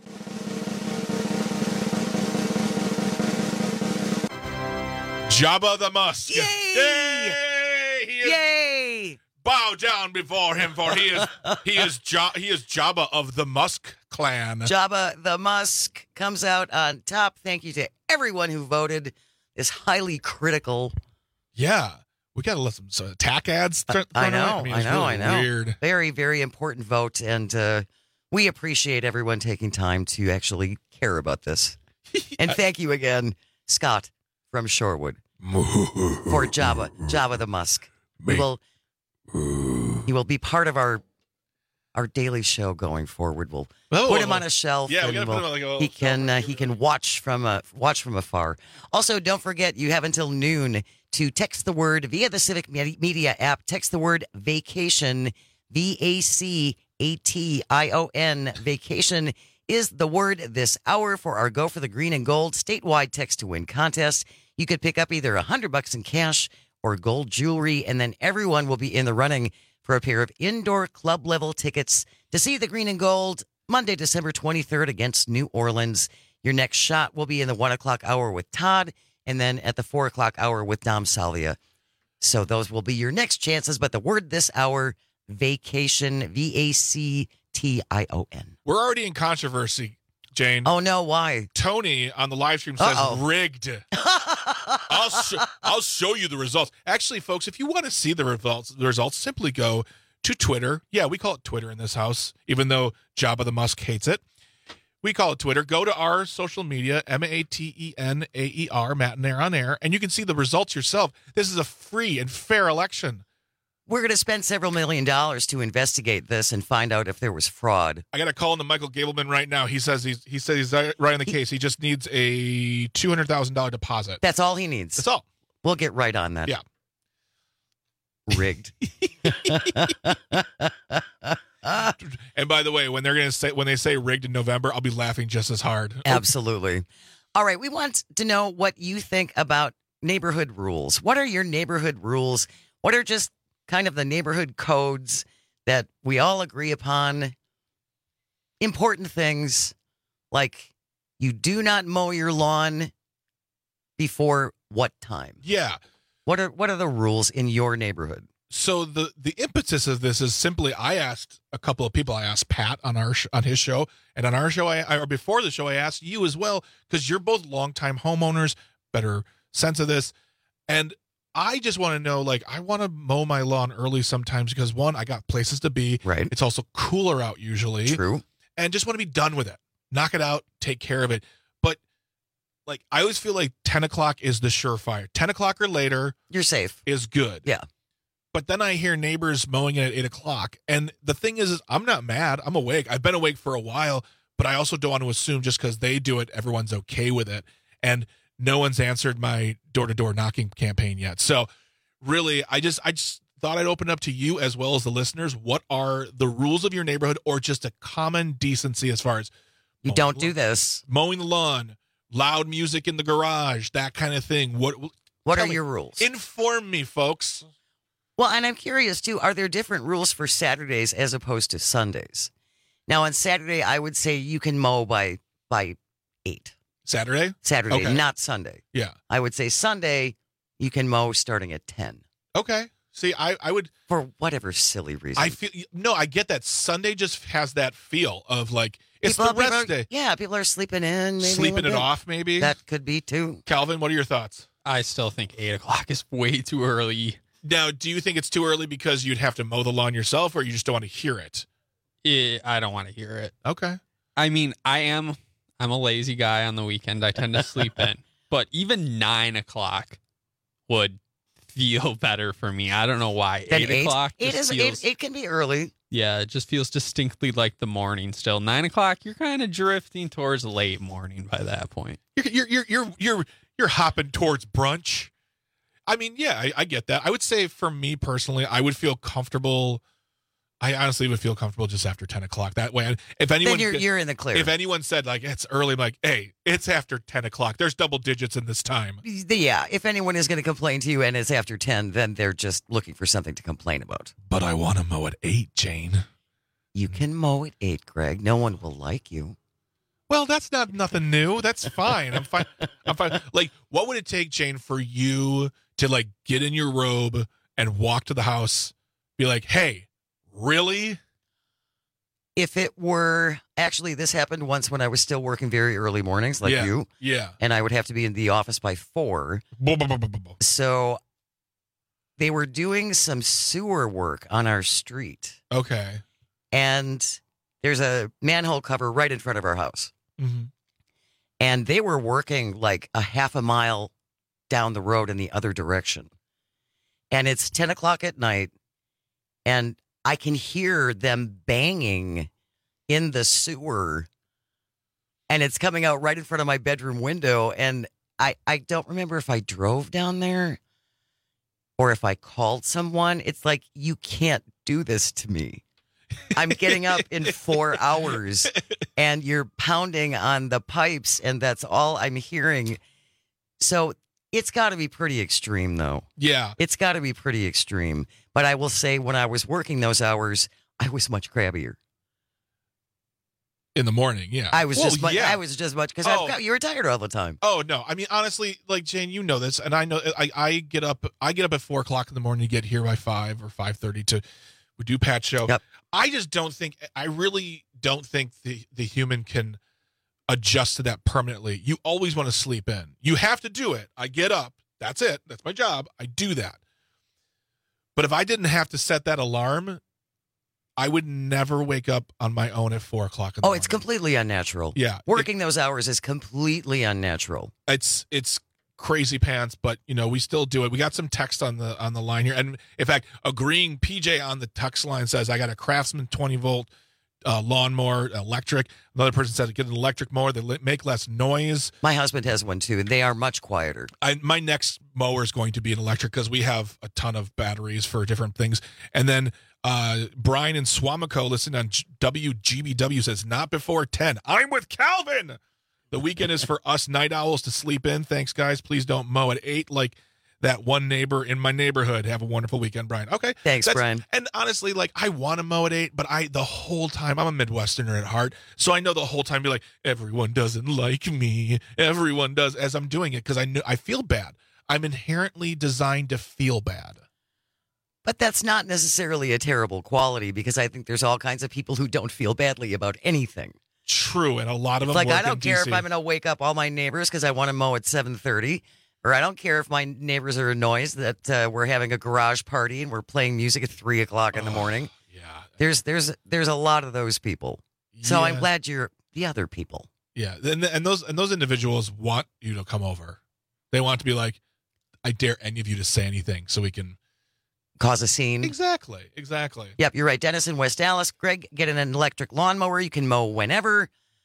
Jabba the Musk. Yay! Yay! He is, Yay! Bow down before him, for he is he is ja, he is Jabba of the Musk clan. Jabba the Musk comes out on top. Thank you to everyone who voted. This highly critical. Yeah, we got to let some so attack ads. Th- I know, I, mean, I know, really I know. Weird. Very, very important vote, and uh, we appreciate everyone taking time to actually care about this. And thank you again, Scott from Shorewood, for Jabba, Jabba the Musk. He will, he will be part of our our daily show going forward. We'll oh, put him on a shelf. Yeah, we and gotta we'll, put him on like a he can uh, he can watch from uh, watch from afar. Also, don't forget you have until noon to text the word via the Civic Media app. Text the word vacation, V A C A T I O N. Vacation is the word this hour for our Go for the Green and Gold statewide text to win contest. You could pick up either a hundred bucks in cash or gold jewelry, and then everyone will be in the running for a pair of indoor club level tickets to see the Green and Gold Monday, December twenty-third against New Orleans. Your next shot will be in the one o'clock hour with Todd, and then at the four o'clock hour with Dom Salvia. So those will be your next chances. But the word this hour, vacation, V A C T I O N. We're already in controversy, Jane. Oh, no, why? Tony on the live stream says Uh-oh. rigged. I'll, sh- I'll show you the results. Actually, folks, if you want to see the results, the results, simply go to Twitter. Yeah, we call it Twitter in this house, even though Jabba the Musk hates it. We call it Twitter. Go to our social media, M A T E N A E R, Matt and Air on Air, and you can see the results yourself. This is a free and fair election. We're going to spend several million dollars to investigate this and find out if there was fraud. I got a call into Michael Gableman right now. He says he's he says he's right on the case. He just needs a two hundred thousand dollars deposit. That's all he needs. That's all. We'll get right on that. Yeah. Rigged. And by the way, when they're gonna say when they say rigged in November, I'll be laughing just as hard. Absolutely. All right, we want to know what you think about neighborhood rules. What are your neighborhood rules? What are just kind of the neighborhood codes that we all agree upon? Important things like you do not mow your lawn before what time? Yeah. What are what are the rules in your neighborhood? So the the impetus of this is simply I asked a couple of people. I asked Pat on our sh- on his show, and on our show, I, I or before the show, I asked you as well because you're both longtime homeowners, better sense of this, and I just want to know, like, I want to mow my lawn early sometimes because one, I got places to be. Right. It's also cooler out usually. True. And just want to be done with it. Knock it out. Take care of it. But like, I always feel like ten o'clock is the surefire. ten o'clock or later, you're safe. Is good. Yeah. But then I hear neighbors mowing it at eight o'clock. And the thing is, is, I'm not mad. I'm awake. I've been awake for a while, but I also don't want to assume just because they do it, everyone's okay with it. And no one's answered my door-to-door knocking campaign yet. So really, I just I just thought I'd open up to you as well as the listeners. What are the rules of your neighborhood or just a common decency as far as you don't do this, mowing the lawn, loud music in the garage, that kind of thing? What What are me, your rules? Inform me, folks. Well, and I'm curious, too, are there different rules for Saturdays as opposed to Sundays? Now, on Saturday, I would say you can mow by by eight. Saturday? Saturday, Okay. not Sunday. Yeah. I would say Sunday, you can mow starting at ten. Okay. See, I, I would... For whatever silly reason. I feel... No, I get that. Sunday just has that feel of, like, it's People- the rest people are- day. Yeah, people are sleeping in. Maybe a Sleeping little it bit. off, maybe? That could be, too. Calvin, what are your thoughts? I still think eight o'clock is way too early. Now, do you think it's too early because you'd have to mow the lawn yourself, or you just don't want to hear it? Yeah, I don't want to hear it. Okay. I mean, I am I'm a lazy guy on the weekend. I tend to sleep in. But even nine o'clock would feel better for me. I don't know why. Then Eight, eight o'clock It just is. feels, It, it can be early. yeah, it just feels distinctly like the morning still. Nine o'clock, you're kind of drifting towards late morning by that point. You're you're you're you're you're, you're hopping towards brunch. I mean, yeah, I, I get that. I would say for me personally, I would feel comfortable. I honestly would feel comfortable just after ten o'clock. That way, if anyone Then you're, you're in the clear. if anyone said like it's early, I'm like, hey, it's after ten o'clock. There's double digits in this time. Yeah, if anyone is going to complain to you and it's after ten, then they're just looking for something to complain about. But I want to mow at eight, Jane. You can mow at eight, Greg. No one will like you. Well, that's not nothing new. That's fine. I'm fine. I'm fine. Like, what would it take, Jane, for you to like get in your robe and walk to the house, be like, hey, really? If it were actually, this happened once when I was still working very early mornings, like Yeah, you. yeah. And I would have to be in the office by four. Bo- bo- bo- bo- bo- bo. So they were doing some sewer work on our street. Okay. And there's a manhole cover right in front of our house. Mm-hmm. And they were working like a half a mile down the road in the other direction. And it's ten o'clock at night. And I can hear them banging in the sewer. And it's coming out right in front of my bedroom window. And I, I don't remember if I drove down there or if I called someone. It's like, you can't do this to me. I'm getting up in four hours and you're pounding on the pipes and that's all I'm hearing. So it's got to be pretty extreme, though. Yeah. It's got to be pretty extreme. But I will say when I was working those hours, I was much crabbier. In the morning, yeah. I was Well, just, mu- yeah. I was just much because Oh. you were tired all the time. Oh no! I mean, honestly, like Jane, you know this, and I know. I, I get up. I get up at four o'clock in the morning to get here by five or five thirty to we do Pat's show. Yep. I just don't think. I really don't think the the human can adjust to that permanently. You always want to sleep in. You have to do it. I get up. That's it. That's my job. I do that. But if I didn't have to set that alarm, I would never wake up on my own at four o'clock in the Oh, morning. it's completely unnatural. Yeah. Working those hours is completely unnatural. It's it's crazy pants, but you know, we still do it. We got some text on the on the line here. And in fact, agreeing P J on the text line says, I got a Craftsman twenty volt uh, lawnmower, electric. Another person said, get an electric mower that li- make less noise. My husband has one too, and they are much quieter. I, my next mower is going to be an electric because we have a ton of batteries for different things. And then uh, Brian in Swamico, listening on G- W G B W, says, not before ten. I'm with Calvin. The weekend is for us night owls to sleep in. Thanks, guys. Please don't mow at eight like that one neighbor in my neighborhood. Have a wonderful weekend, Brian. Okay. Thanks, That's- Brian. And honestly, like, I want to mow at eight, but I, the whole time, I'm a Midwesterner at heart. So I know the whole time be like, everyone doesn't like me. Everyone does as I'm doing it because I know I feel bad. I'm inherently designed to feel bad. But that's not necessarily a terrible quality because I think there's all kinds of people who don't feel badly about anything. True, and a lot of It's them like, work I don't in care D C. if I'm going to wake up all my neighbors because I want to mow at seven thirty, or I don't care if my neighbors are annoyed that uh, we're having a garage party and we're playing music at three o'clock in the morning. Yeah. There's there's there's a lot of those people. So I'm Yeah. glad you're the other people. Yeah, and and those and those individuals want you to come over. They want to be like, I dare any of you to say anything so we can Cause a scene. Exactly, exactly. Yep, you're right. Dennis in West Dallas. Greg, get an electric lawnmower. You can mow whenever.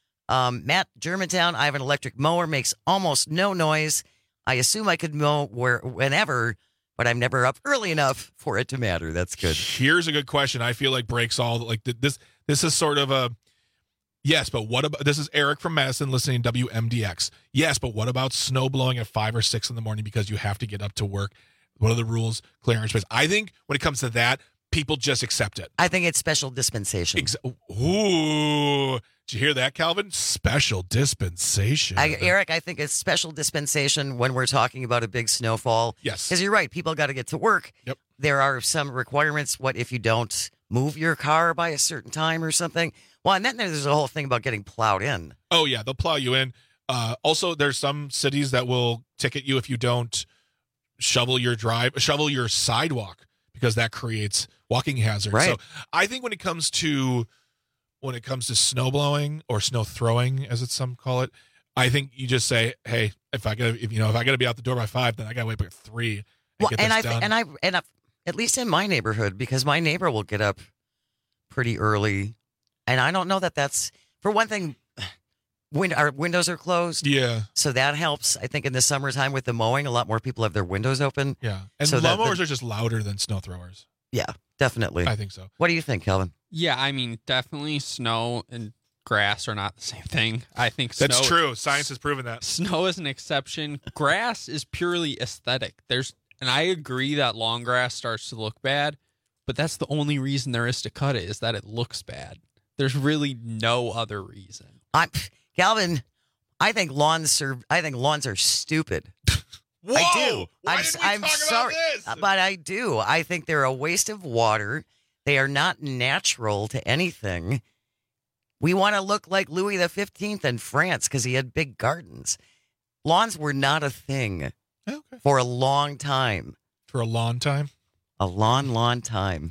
Um, Matt, Germantown, I have an electric mower. Makes almost no noise. I assume I could mow where whenever, but I'm never up early enough for it to matter. That's good. Here's a good question. I feel like breaks all like th- this. This is sort of a yes, but what about this? Is Eric from Madison listening to W M D X? Yes, but what about snow blowing at five or six in the morning because you have to get up to work? What are the rules? Clearing space. I think when it comes to that, people just accept it. I think it's special dispensation. Ex- Ooh, did you hear that, Calvin? Special dispensation. I, Eric, I think it's special dispensation when we're talking about a big snowfall. Yes. Because you're right. People got to get to work. Yep. There are some requirements. What if you don't move your car by a certain time or something? Well, and then there's a whole thing about getting plowed in. Oh, yeah. They'll plow you in. Uh, also, there's some cities that will ticket you if you don't shovel your drive, shovel your sidewalk because that creates walking hazards. Right. So I think when it comes to when it comes to snow blowing or snow throwing, as it's some call it, I think you just say, "Hey, if I got, if you know, if I got to be out the door by five, then I got to wait by three." And Well, get and this I done. and I and I, at least in my neighborhood, because my neighbor will get up pretty early, and I don't know that that's for one thing. Win- our windows are closed. Yeah. So that helps. I think in the summertime with the mowing, a lot more people have their windows open. Yeah. And so that lawnmowers the- are just louder than snow throwers. Yeah, definitely. I think so. What do you think, Kelvin? Yeah, I mean, definitely snow and grass are not the same thing. I think snow, That's true. Science has proven that. Snow is an exception. Grass is purely aesthetic. There's, and I agree that long grass starts to look bad, but that's the only reason there is to cut it is that it looks bad. There's really no other reason. I'm Calvin. I think lawns are. I think lawns are stupid. Whoa! I do. Why I'm, didn't we I'm talk about sorry, this? but I do. I think they're a waste of water. They are not natural to anything. We want to look like Louis the fifteenth in France because he had big gardens. Lawns were not a thing okay. for a long time. For a long time. A long, long time.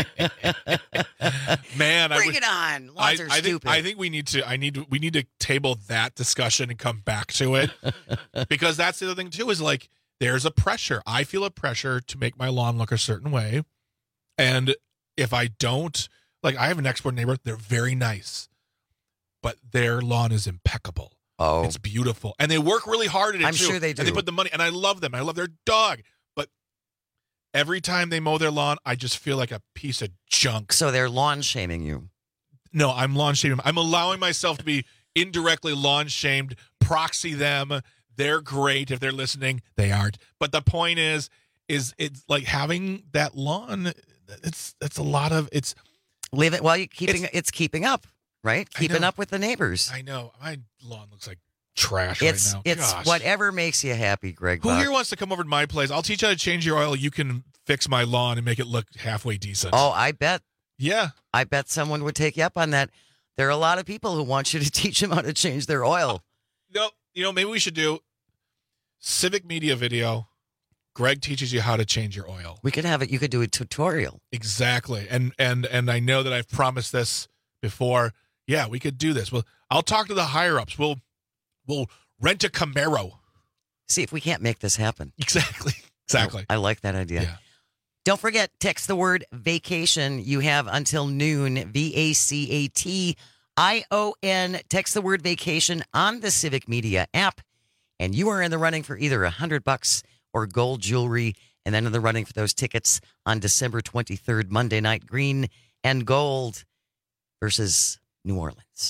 Man, I Bring would- it on. I, Lawns are I think stupid. I think we need to I need to, we need to table that discussion and come back to it because that's the other thing too is like there's a pressure. I feel a pressure to make my lawn look a certain way, and if I don't, like I have a next door neighbor, they're very nice, but their lawn is impeccable. Oh, it's beautiful, and they work really hard at it. I'm too. sure they And they do. put the money, and I love them. I love their dog, but every time they mow their lawn, I just feel like a piece of junk. So they're lawn shaming you. No, I'm lawn shaming. I'm allowing myself to be indirectly lawn shamed, proxy them. They're great. If they're listening, they aren't. But the point is, is it's like having that lawn. It's it's a lot of it's Live it while you keeping it's, keeping up, right? Keeping up with the neighbors. I know. My lawn looks like trash it's, right now. It's Gosh. whatever makes you happy, Greg. Who Buck. here wants to come over to my place? I'll teach you how to change your oil. You can fix my lawn and make it look halfway decent. Oh, I bet. Yeah. I bet someone would take you up on that. There are a lot of people who want you to teach them how to change their oil. No, you know, maybe we should do Civic Media video. Greg teaches you how to change your oil. We could have it. You could do a tutorial. Exactly. And and and I know that I've promised this before. Yeah, we could do this. Well, I'll talk to the higher ups. We'll we'll rent a Camaro. See if we can't make this happen. Exactly. Exactly. I, I like that idea. Yeah. Don't forget, text the word vacation. You have until noon, V A C A T I O N. Text the word vacation on the Civic Media app, and you are in the running for either a hundred bucks or gold jewelry, and then in the running for those tickets on December twenty-third, Monday night, green and gold versus New Orleans.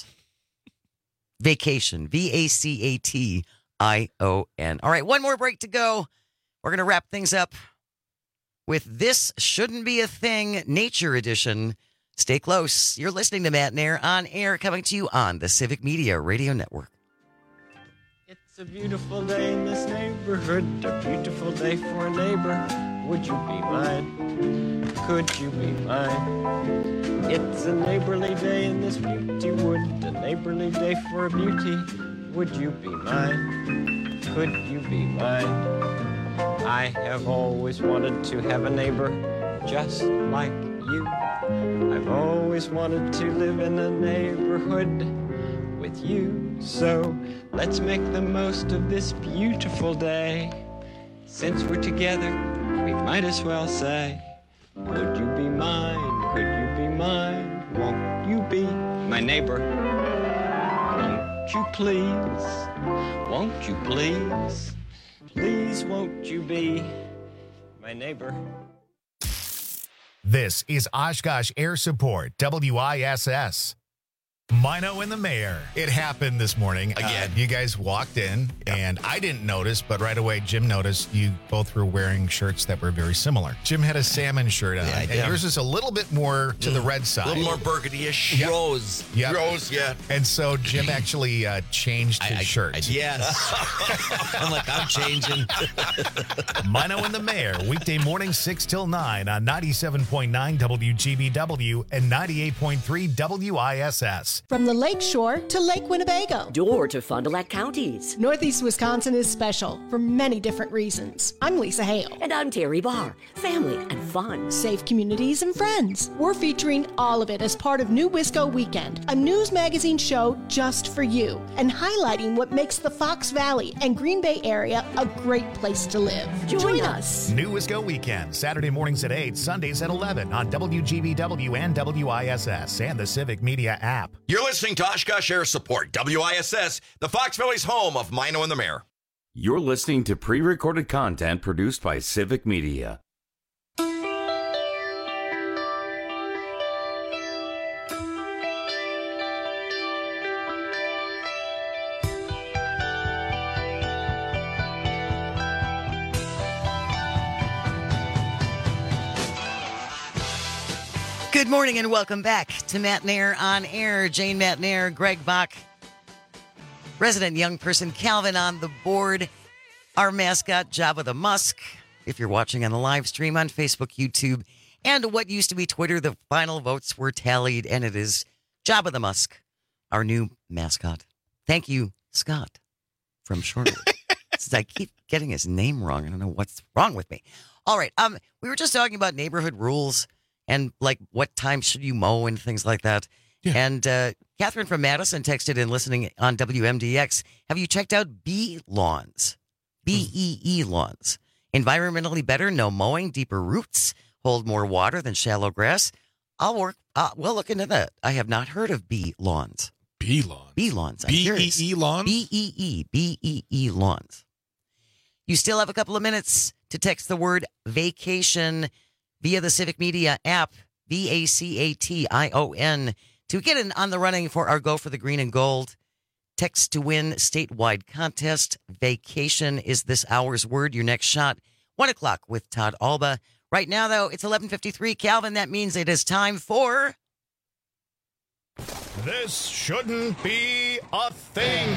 Vacation, V A C A T I O N. All right, one more break to go. We're going to wrap things up with This Shouldn't Be a Thing, Nature Edition. Stay close. You're listening to Matt Nair on air, coming to you on the Civic Media Radio Network. It's a beautiful day in this neighborhood, a beautiful day for a neighbor. Would you be mine? Could you be mine? It's a neighborly day in this beauty wood, a neighborly day for a beauty. Would you be mine? Could you be mine? I have always wanted to have a neighbor just like you. I've always wanted to live in a neighborhood with you. So let's make the most of this beautiful day. Since we're together, we might as well say, would you be mine? Could you be mine? Won't you be my neighbor? Won't you please? Won't you please? Please won't you be my neighbor? This is Oshkosh Air Support, W I S S. Mino and the mayor. It happened this morning. Again. Uh, you guys walked in, yep. and I didn't notice, but right away Jim noticed you both were wearing shirts that were very similar. Jim had a salmon shirt on, yeah, and yours is a little bit more to mm. the red side. A little more burgundy-ish. Yep. Rose. Yep. Rose, yeah. And so Jim actually uh, changed his I, I, shirt. I, yes. I'm like, I'm changing. Mino and the mayor, weekday morning six till nine on ninety-seven point nine W G B W and ninety-eight point three W I S S. From the Lake Shore to Lake Winnebago. Door to Fond du Lac counties. Northeast Wisconsin is special for many different reasons. I'm Lisa Hale. And I'm Terry Barr. Family and fun. Safe communities and friends. We're featuring all of it as part of New Wisco Weekend, a news magazine show just for you, and highlighting what makes the Fox Valley and Green Bay area a great place to live. Join, Join us. us. New Wisco Weekend, Saturday mornings at eight, Sundays at eleven on W G B W and W I S S and the Civic Media app. You're listening to Oshkosh Air Support, W I S S, the Fox Valley's home of Mino and the Mayor. You're listening to pre-recorded content produced by Civic Media. Good morning and welcome back to Matt Nair on air. Jane Matt Nair, Greg Bach, resident young person Calvin on the board. Our mascot, Jabba the Musk. If you're watching on the live stream on Facebook, YouTube, and what used to be Twitter, the final votes were tallied, and it is Jabba the Musk, our new mascot. Thank you, Scott, from Shortwood. I keep getting his name wrong. I don't know what's wrong with me. All right, um, we were just talking about neighborhood rules. And like, what time should you mow and things like that. Yeah. And uh, Catherine from Madison texted in listening on W M D X. Have you checked out bee lawns? B E E lawns. Environmentally better, no mowing, deeper roots, hold more water than shallow grass. I'll work. Uh, we'll look into that. I have not heard of bee lawns. Bee lawns? Bee lawns. B E E lawns? B E E. B E E lawns. You still have a couple of minutes to text the word vacation via the Civic Media app, V A C A T I O N, to get in on the running for our Go for the Green and Gold text to win statewide contest. Vacation is this hour's word. Your next shot, one o'clock with Todd Alba. Right now, though, it's eleven fifty-three. Calvin, that means it is time for This shouldn't be a thing.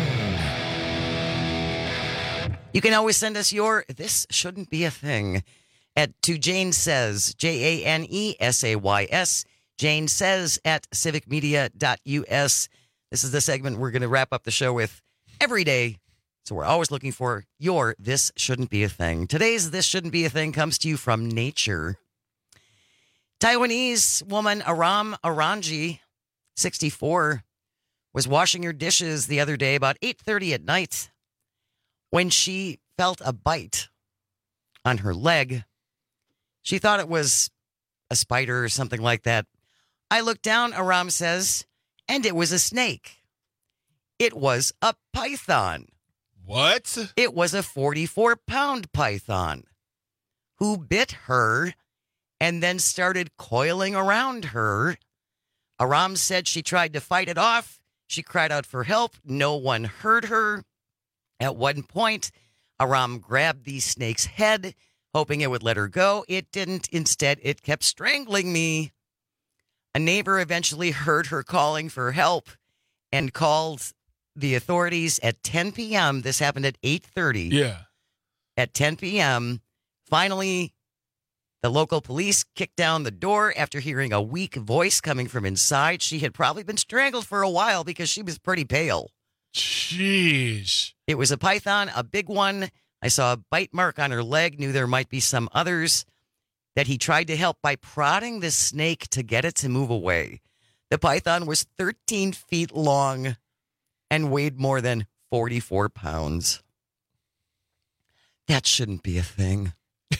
You can always send us your This Shouldn't Be a Thing at to Jane Says, J A N E S A Y S, Jane Says at civic media dot U S. This is the segment we're going to wrap up the show with every day. So we're always looking for your This Shouldn't Be a Thing. Today's This Shouldn't Be a Thing comes to you from Nature. Taiwanese woman Aram Aranji, sixty-four, was washing her dishes the other day about eight thirty at night when she felt a bite on her leg. She thought it was a spider or something like that. I looked down, Aram says, and it was a snake. It was a python. What? It was a forty-four pound python who bit her and then started coiling around her. Aram said she tried to fight it off. She cried out for help. No one heard her. At one point, Aram grabbed the snake's head, hoping it would let her go. It didn't. Instead, it kept strangling me. A neighbor eventually heard her calling for help and called the authorities at ten p.m. This happened at eight thirty. Yeah. At ten p.m., finally, the local police kicked down the door after hearing a weak voice coming from inside. She had probably been strangled for a while because she was pretty pale. Jeez. It was a python, a big one. I saw a bite mark on her leg, knew there might be some others, that he tried to help by prodding the snake to get it to move away. The python was thirteen feet long and weighed more than forty-four pounds. That shouldn't be a thing.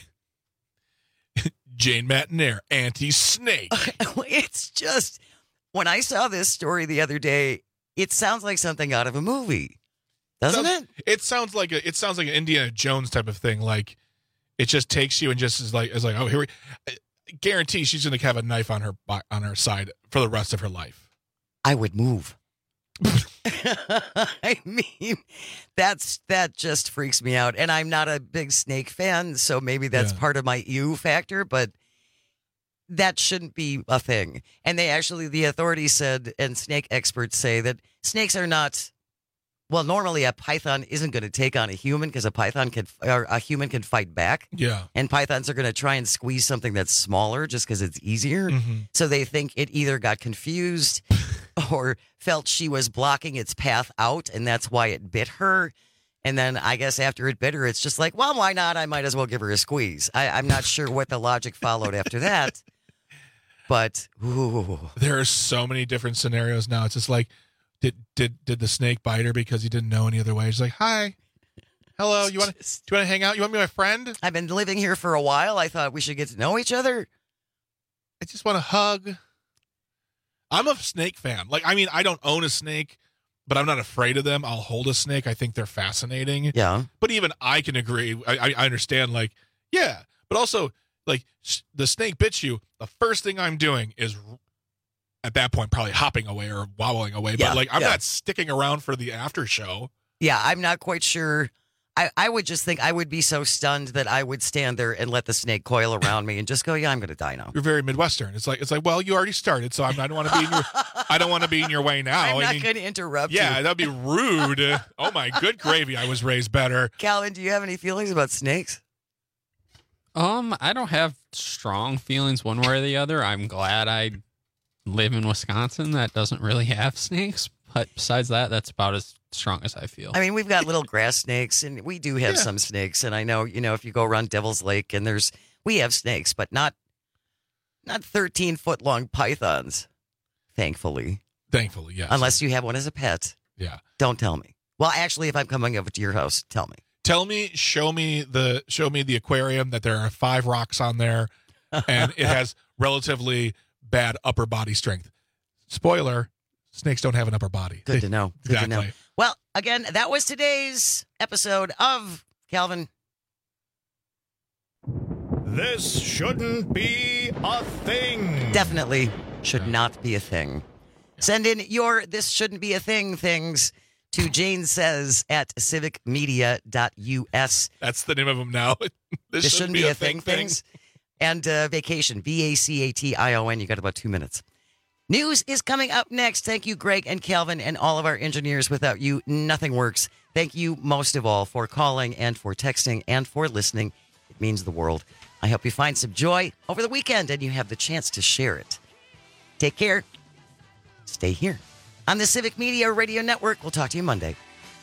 Jane Matnair, anti-snake. It's just, when I saw this story the other day, it sounds like something out of a movie, doesn't sounds, it? It sounds like a, it sounds like an Indiana Jones type of thing. Like it just takes you and just is like, is like, oh, here we. I guarantee she's going to have a knife on her on her side for the rest of her life. I would move. I mean, that's that just freaks me out. And I'm not a big snake fan, so maybe that's Yeah. part of my ew factor, but that shouldn't be a thing. And they actually, the authorities said, and snake experts say that snakes are not, well, normally a python isn't going to take on a human because a python can, or a human can fight back. Yeah. And pythons are going to try and squeeze something that's smaller just because it's easier. Mhm. So they think it either got confused or felt she was blocking its path out, and that's why it bit her. And then I guess after it bit her, it's just like, well, why not? I might as well give her a squeeze. I, I'm not sure what the logic followed after that. But ooh. There are so many different scenarios now. It's just like, did did did the snake bite her because he didn't know any other way? She's like, hi, hello, you want to do you want to hang out? You want to be my friend? I've been living here for a while. I thought we should get to know each other. I just want to hug. I'm a snake fan. Like, I mean, I don't own a snake, but I'm not afraid of them. I'll hold a snake. I think they're fascinating. Yeah. But even I can agree. I, I understand, like, yeah. But also, like, s- the snake bits you. The first thing I'm doing is, at that point, probably hopping away or wobbling away. Yeah, but, like, I'm yeah. not sticking around for the after show. Yeah, I'm not quite sure. I, I would just think I would be so stunned that I would stand there and let the snake coil around me and just go, yeah, I'm going to die now. You're very Midwestern. It's like, it's like, well, you already started, so I'm, I don't want to be in your, I don't want to be in your way now. I'm I not mean, going to interrupt yeah, you. that'd be rude. Oh my good gravy. I was raised better. Calvin, do you have any feelings about snakes? Um, I don't have strong feelings one way or the other. I'm glad I live in Wisconsin that doesn't really have snakes. But besides that, that's about as strong as I feel. I mean, we've got little grass snakes, and we do have some snakes. And I know, you know, if you go around Devil's Lake, and there's, we have snakes, but not, not thirteen foot long pythons, thankfully. Thankfully, yes. Unless you have one as a pet. Yeah. Don't tell me. Well, actually, if I'm coming over to your house, tell me. Tell me, show me the show me the aquarium that there are five rocks on there, and it has relatively bad upper body strength. Spoiler: snakes don't have an upper body. Good to know. Good exactly. to know. Well, again, that was today's episode of Calvin. This shouldn't be a thing. Definitely should not be a thing. Send in your This Shouldn't Be a Thing things to Jane Says at civic media dot U S. That's the name of them now. this, This shouldn't be a thing, things. And uh, vacation, V A C A T I O N. You got about two minutes. News is coming up next. Thank you, Greg and Calvin, and all of our engineers. Without you, nothing works. Thank you most of all for calling and for texting and for listening. It means the world. I hope you find some joy over the weekend and you have the chance to share it. Take care. Stay here on the Civic Media Radio Network. We'll talk to you Monday.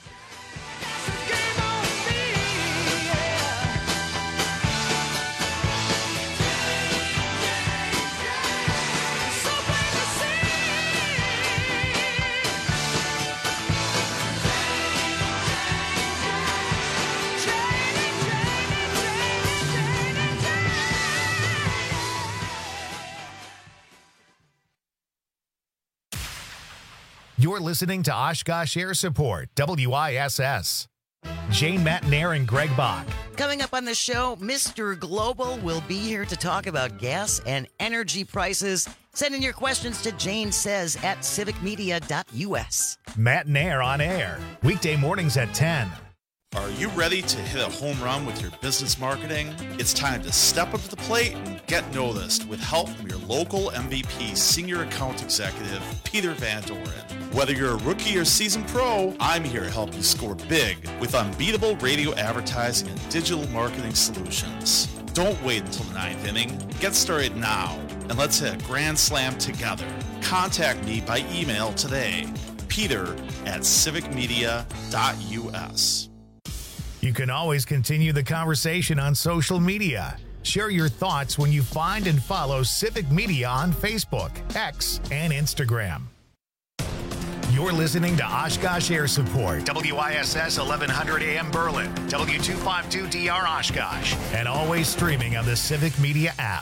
You're listening to Oshkosh Air Support, W I S S. Jane Matnair and Greg Bach. Coming up on the show, Mister Global will be here to talk about gas and energy prices. Send in your questions to Jane Says at civic media dot U S. Matnair on air, weekday mornings at ten. Are you ready to hit a home run with your business marketing? It's time to step up to the plate and get noticed with help from your local M V P Senior Account Executive, Peter Van Doren. Whether you're a rookie or seasoned pro, I'm here to help you score big with unbeatable radio advertising and digital marketing solutions. Don't wait until the ninth inning. Get started now, and let's hit a grand slam together. Contact me by email today, peter at civic media dot U S. You can always continue the conversation on social media. Share your thoughts when you find and follow Civic Media on Facebook, X, and Instagram. You're listening to Oshkosh Air Support, W I S S eleven hundred A M Berlin, W two fifty-two D R Oshkosh, and always streaming on the Civic Media app.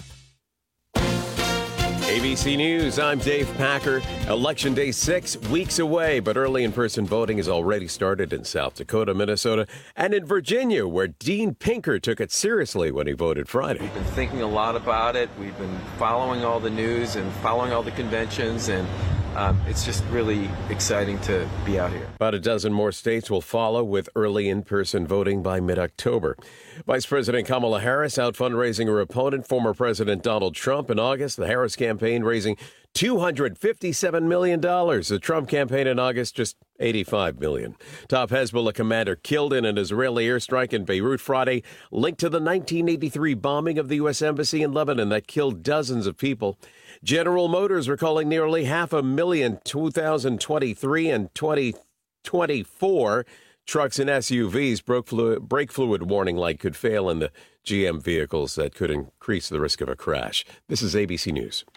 A B C News, I'm Dave Packer. Election Day six weeks away, but early in-person voting has already started in South Dakota, Minnesota, and in Virginia, where Dean Pinker took it seriously when he voted Friday. We've been thinking a lot about it. We've been following all the news and following all the conventions, and um, it's just really exciting to be out here. About a dozen more states will follow with early in-person voting by mid-October. Vice President Kamala Harris out fundraising her opponent, former President Donald Trump, in August. The Harris campaign raising two hundred fifty-seven million dollars. The Trump campaign in August, just eighty-five million dollars. Top Hezbollah commander killed in an Israeli airstrike in Beirut Friday, linked to the nineteen eighty-three bombing of the U S Embassy in Lebanon that killed dozens of people. General Motors recalling nearly half a million two thousand twenty-three and twenty twenty-four trucks and S U Vs. Brake fluid, brake fluid warning light could fail in the G M vehicles. That could increase the risk of a crash. This is A B C News.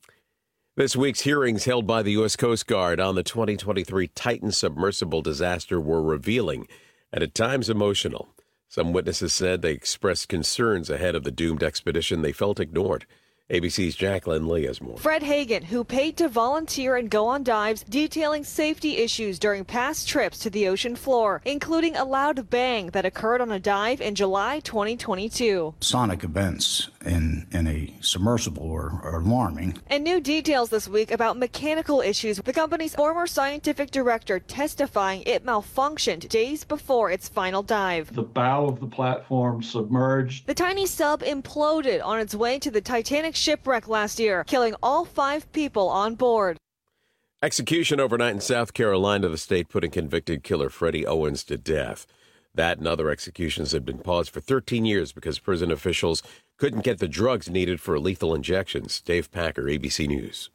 This week's hearings held by the U S Coast Guard on the twenty twenty-three Titan submersible disaster were revealing and at times emotional. Some witnesses said they expressed concerns ahead of the doomed expedition they felt ignored. A B C's Jacqueline Lee has more. Fred Hagan, who paid to volunteer and go on dives, detailing safety issues during past trips to the ocean floor, including a loud bang that occurred on a dive in July twenty twenty-two. Sonic events in, in a submersible are, are alarming. And new details this week about mechanical issues. The company's former scientific director testifying it malfunctioned days before its final dive. The bow of the platform submerged. The tiny sub imploded on its way to the Titanic shipwreck last year, killing all five people on board. Execution overnight in South Carolina, the state putting convicted killer Freddie Owens to death. That and other executions have been paused for thirteen years because prison officials couldn't get the drugs needed for lethal injections. Dave Packer, A B C News.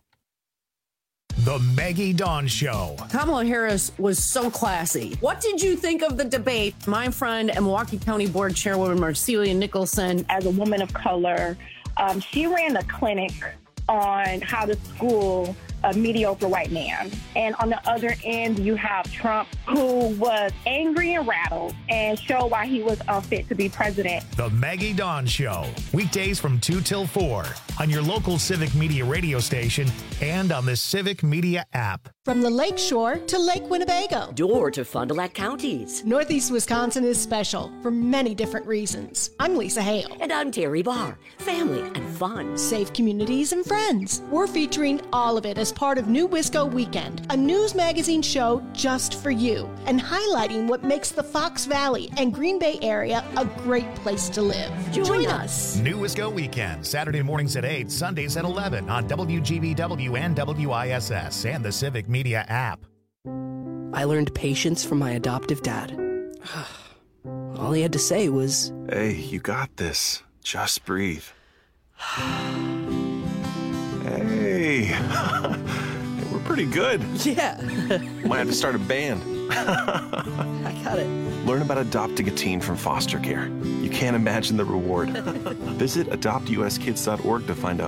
The Maggie Dawn Show. Kamala Harris was so classy. What did you think of the debate? My friend and Milwaukee County Board Chairwoman Marcelia Nicholson. As a woman of color, Um, she ran a clinic on how to school a mediocre white man. And on the other end, you have Trump, who was angry and rattled and showed why he was unfit to be president. The Maggie Dawn Show. Weekdays from two till four on your local Civic Media radio station and on the Civic Media app. From the Lake Shore to Lake Winnebago. Door to Fond du Lac counties. Northeast Wisconsin is special for many different reasons. I'm Lisa Hale. And I'm Terry Barr. Family and fun. Safe communities and friends. We're featuring all of it as part of New Wisco Weekend, a news magazine show just for you, and highlighting what makes the Fox Valley and Green Bay area a great place to live. Join, Join us. New Wisco Weekend, Saturday mornings at eight, Sundays at eleven on W G B W and W I S S and the Civic Media app. I learned patience from my adoptive dad. All he had to say was, "Hey, you got this. Just breathe." Hey, we're pretty good. Yeah. Might have to start a band. I got it. Learn about adopting a teen from foster care. You can't imagine the reward. Visit adopt u s kids dot org to find out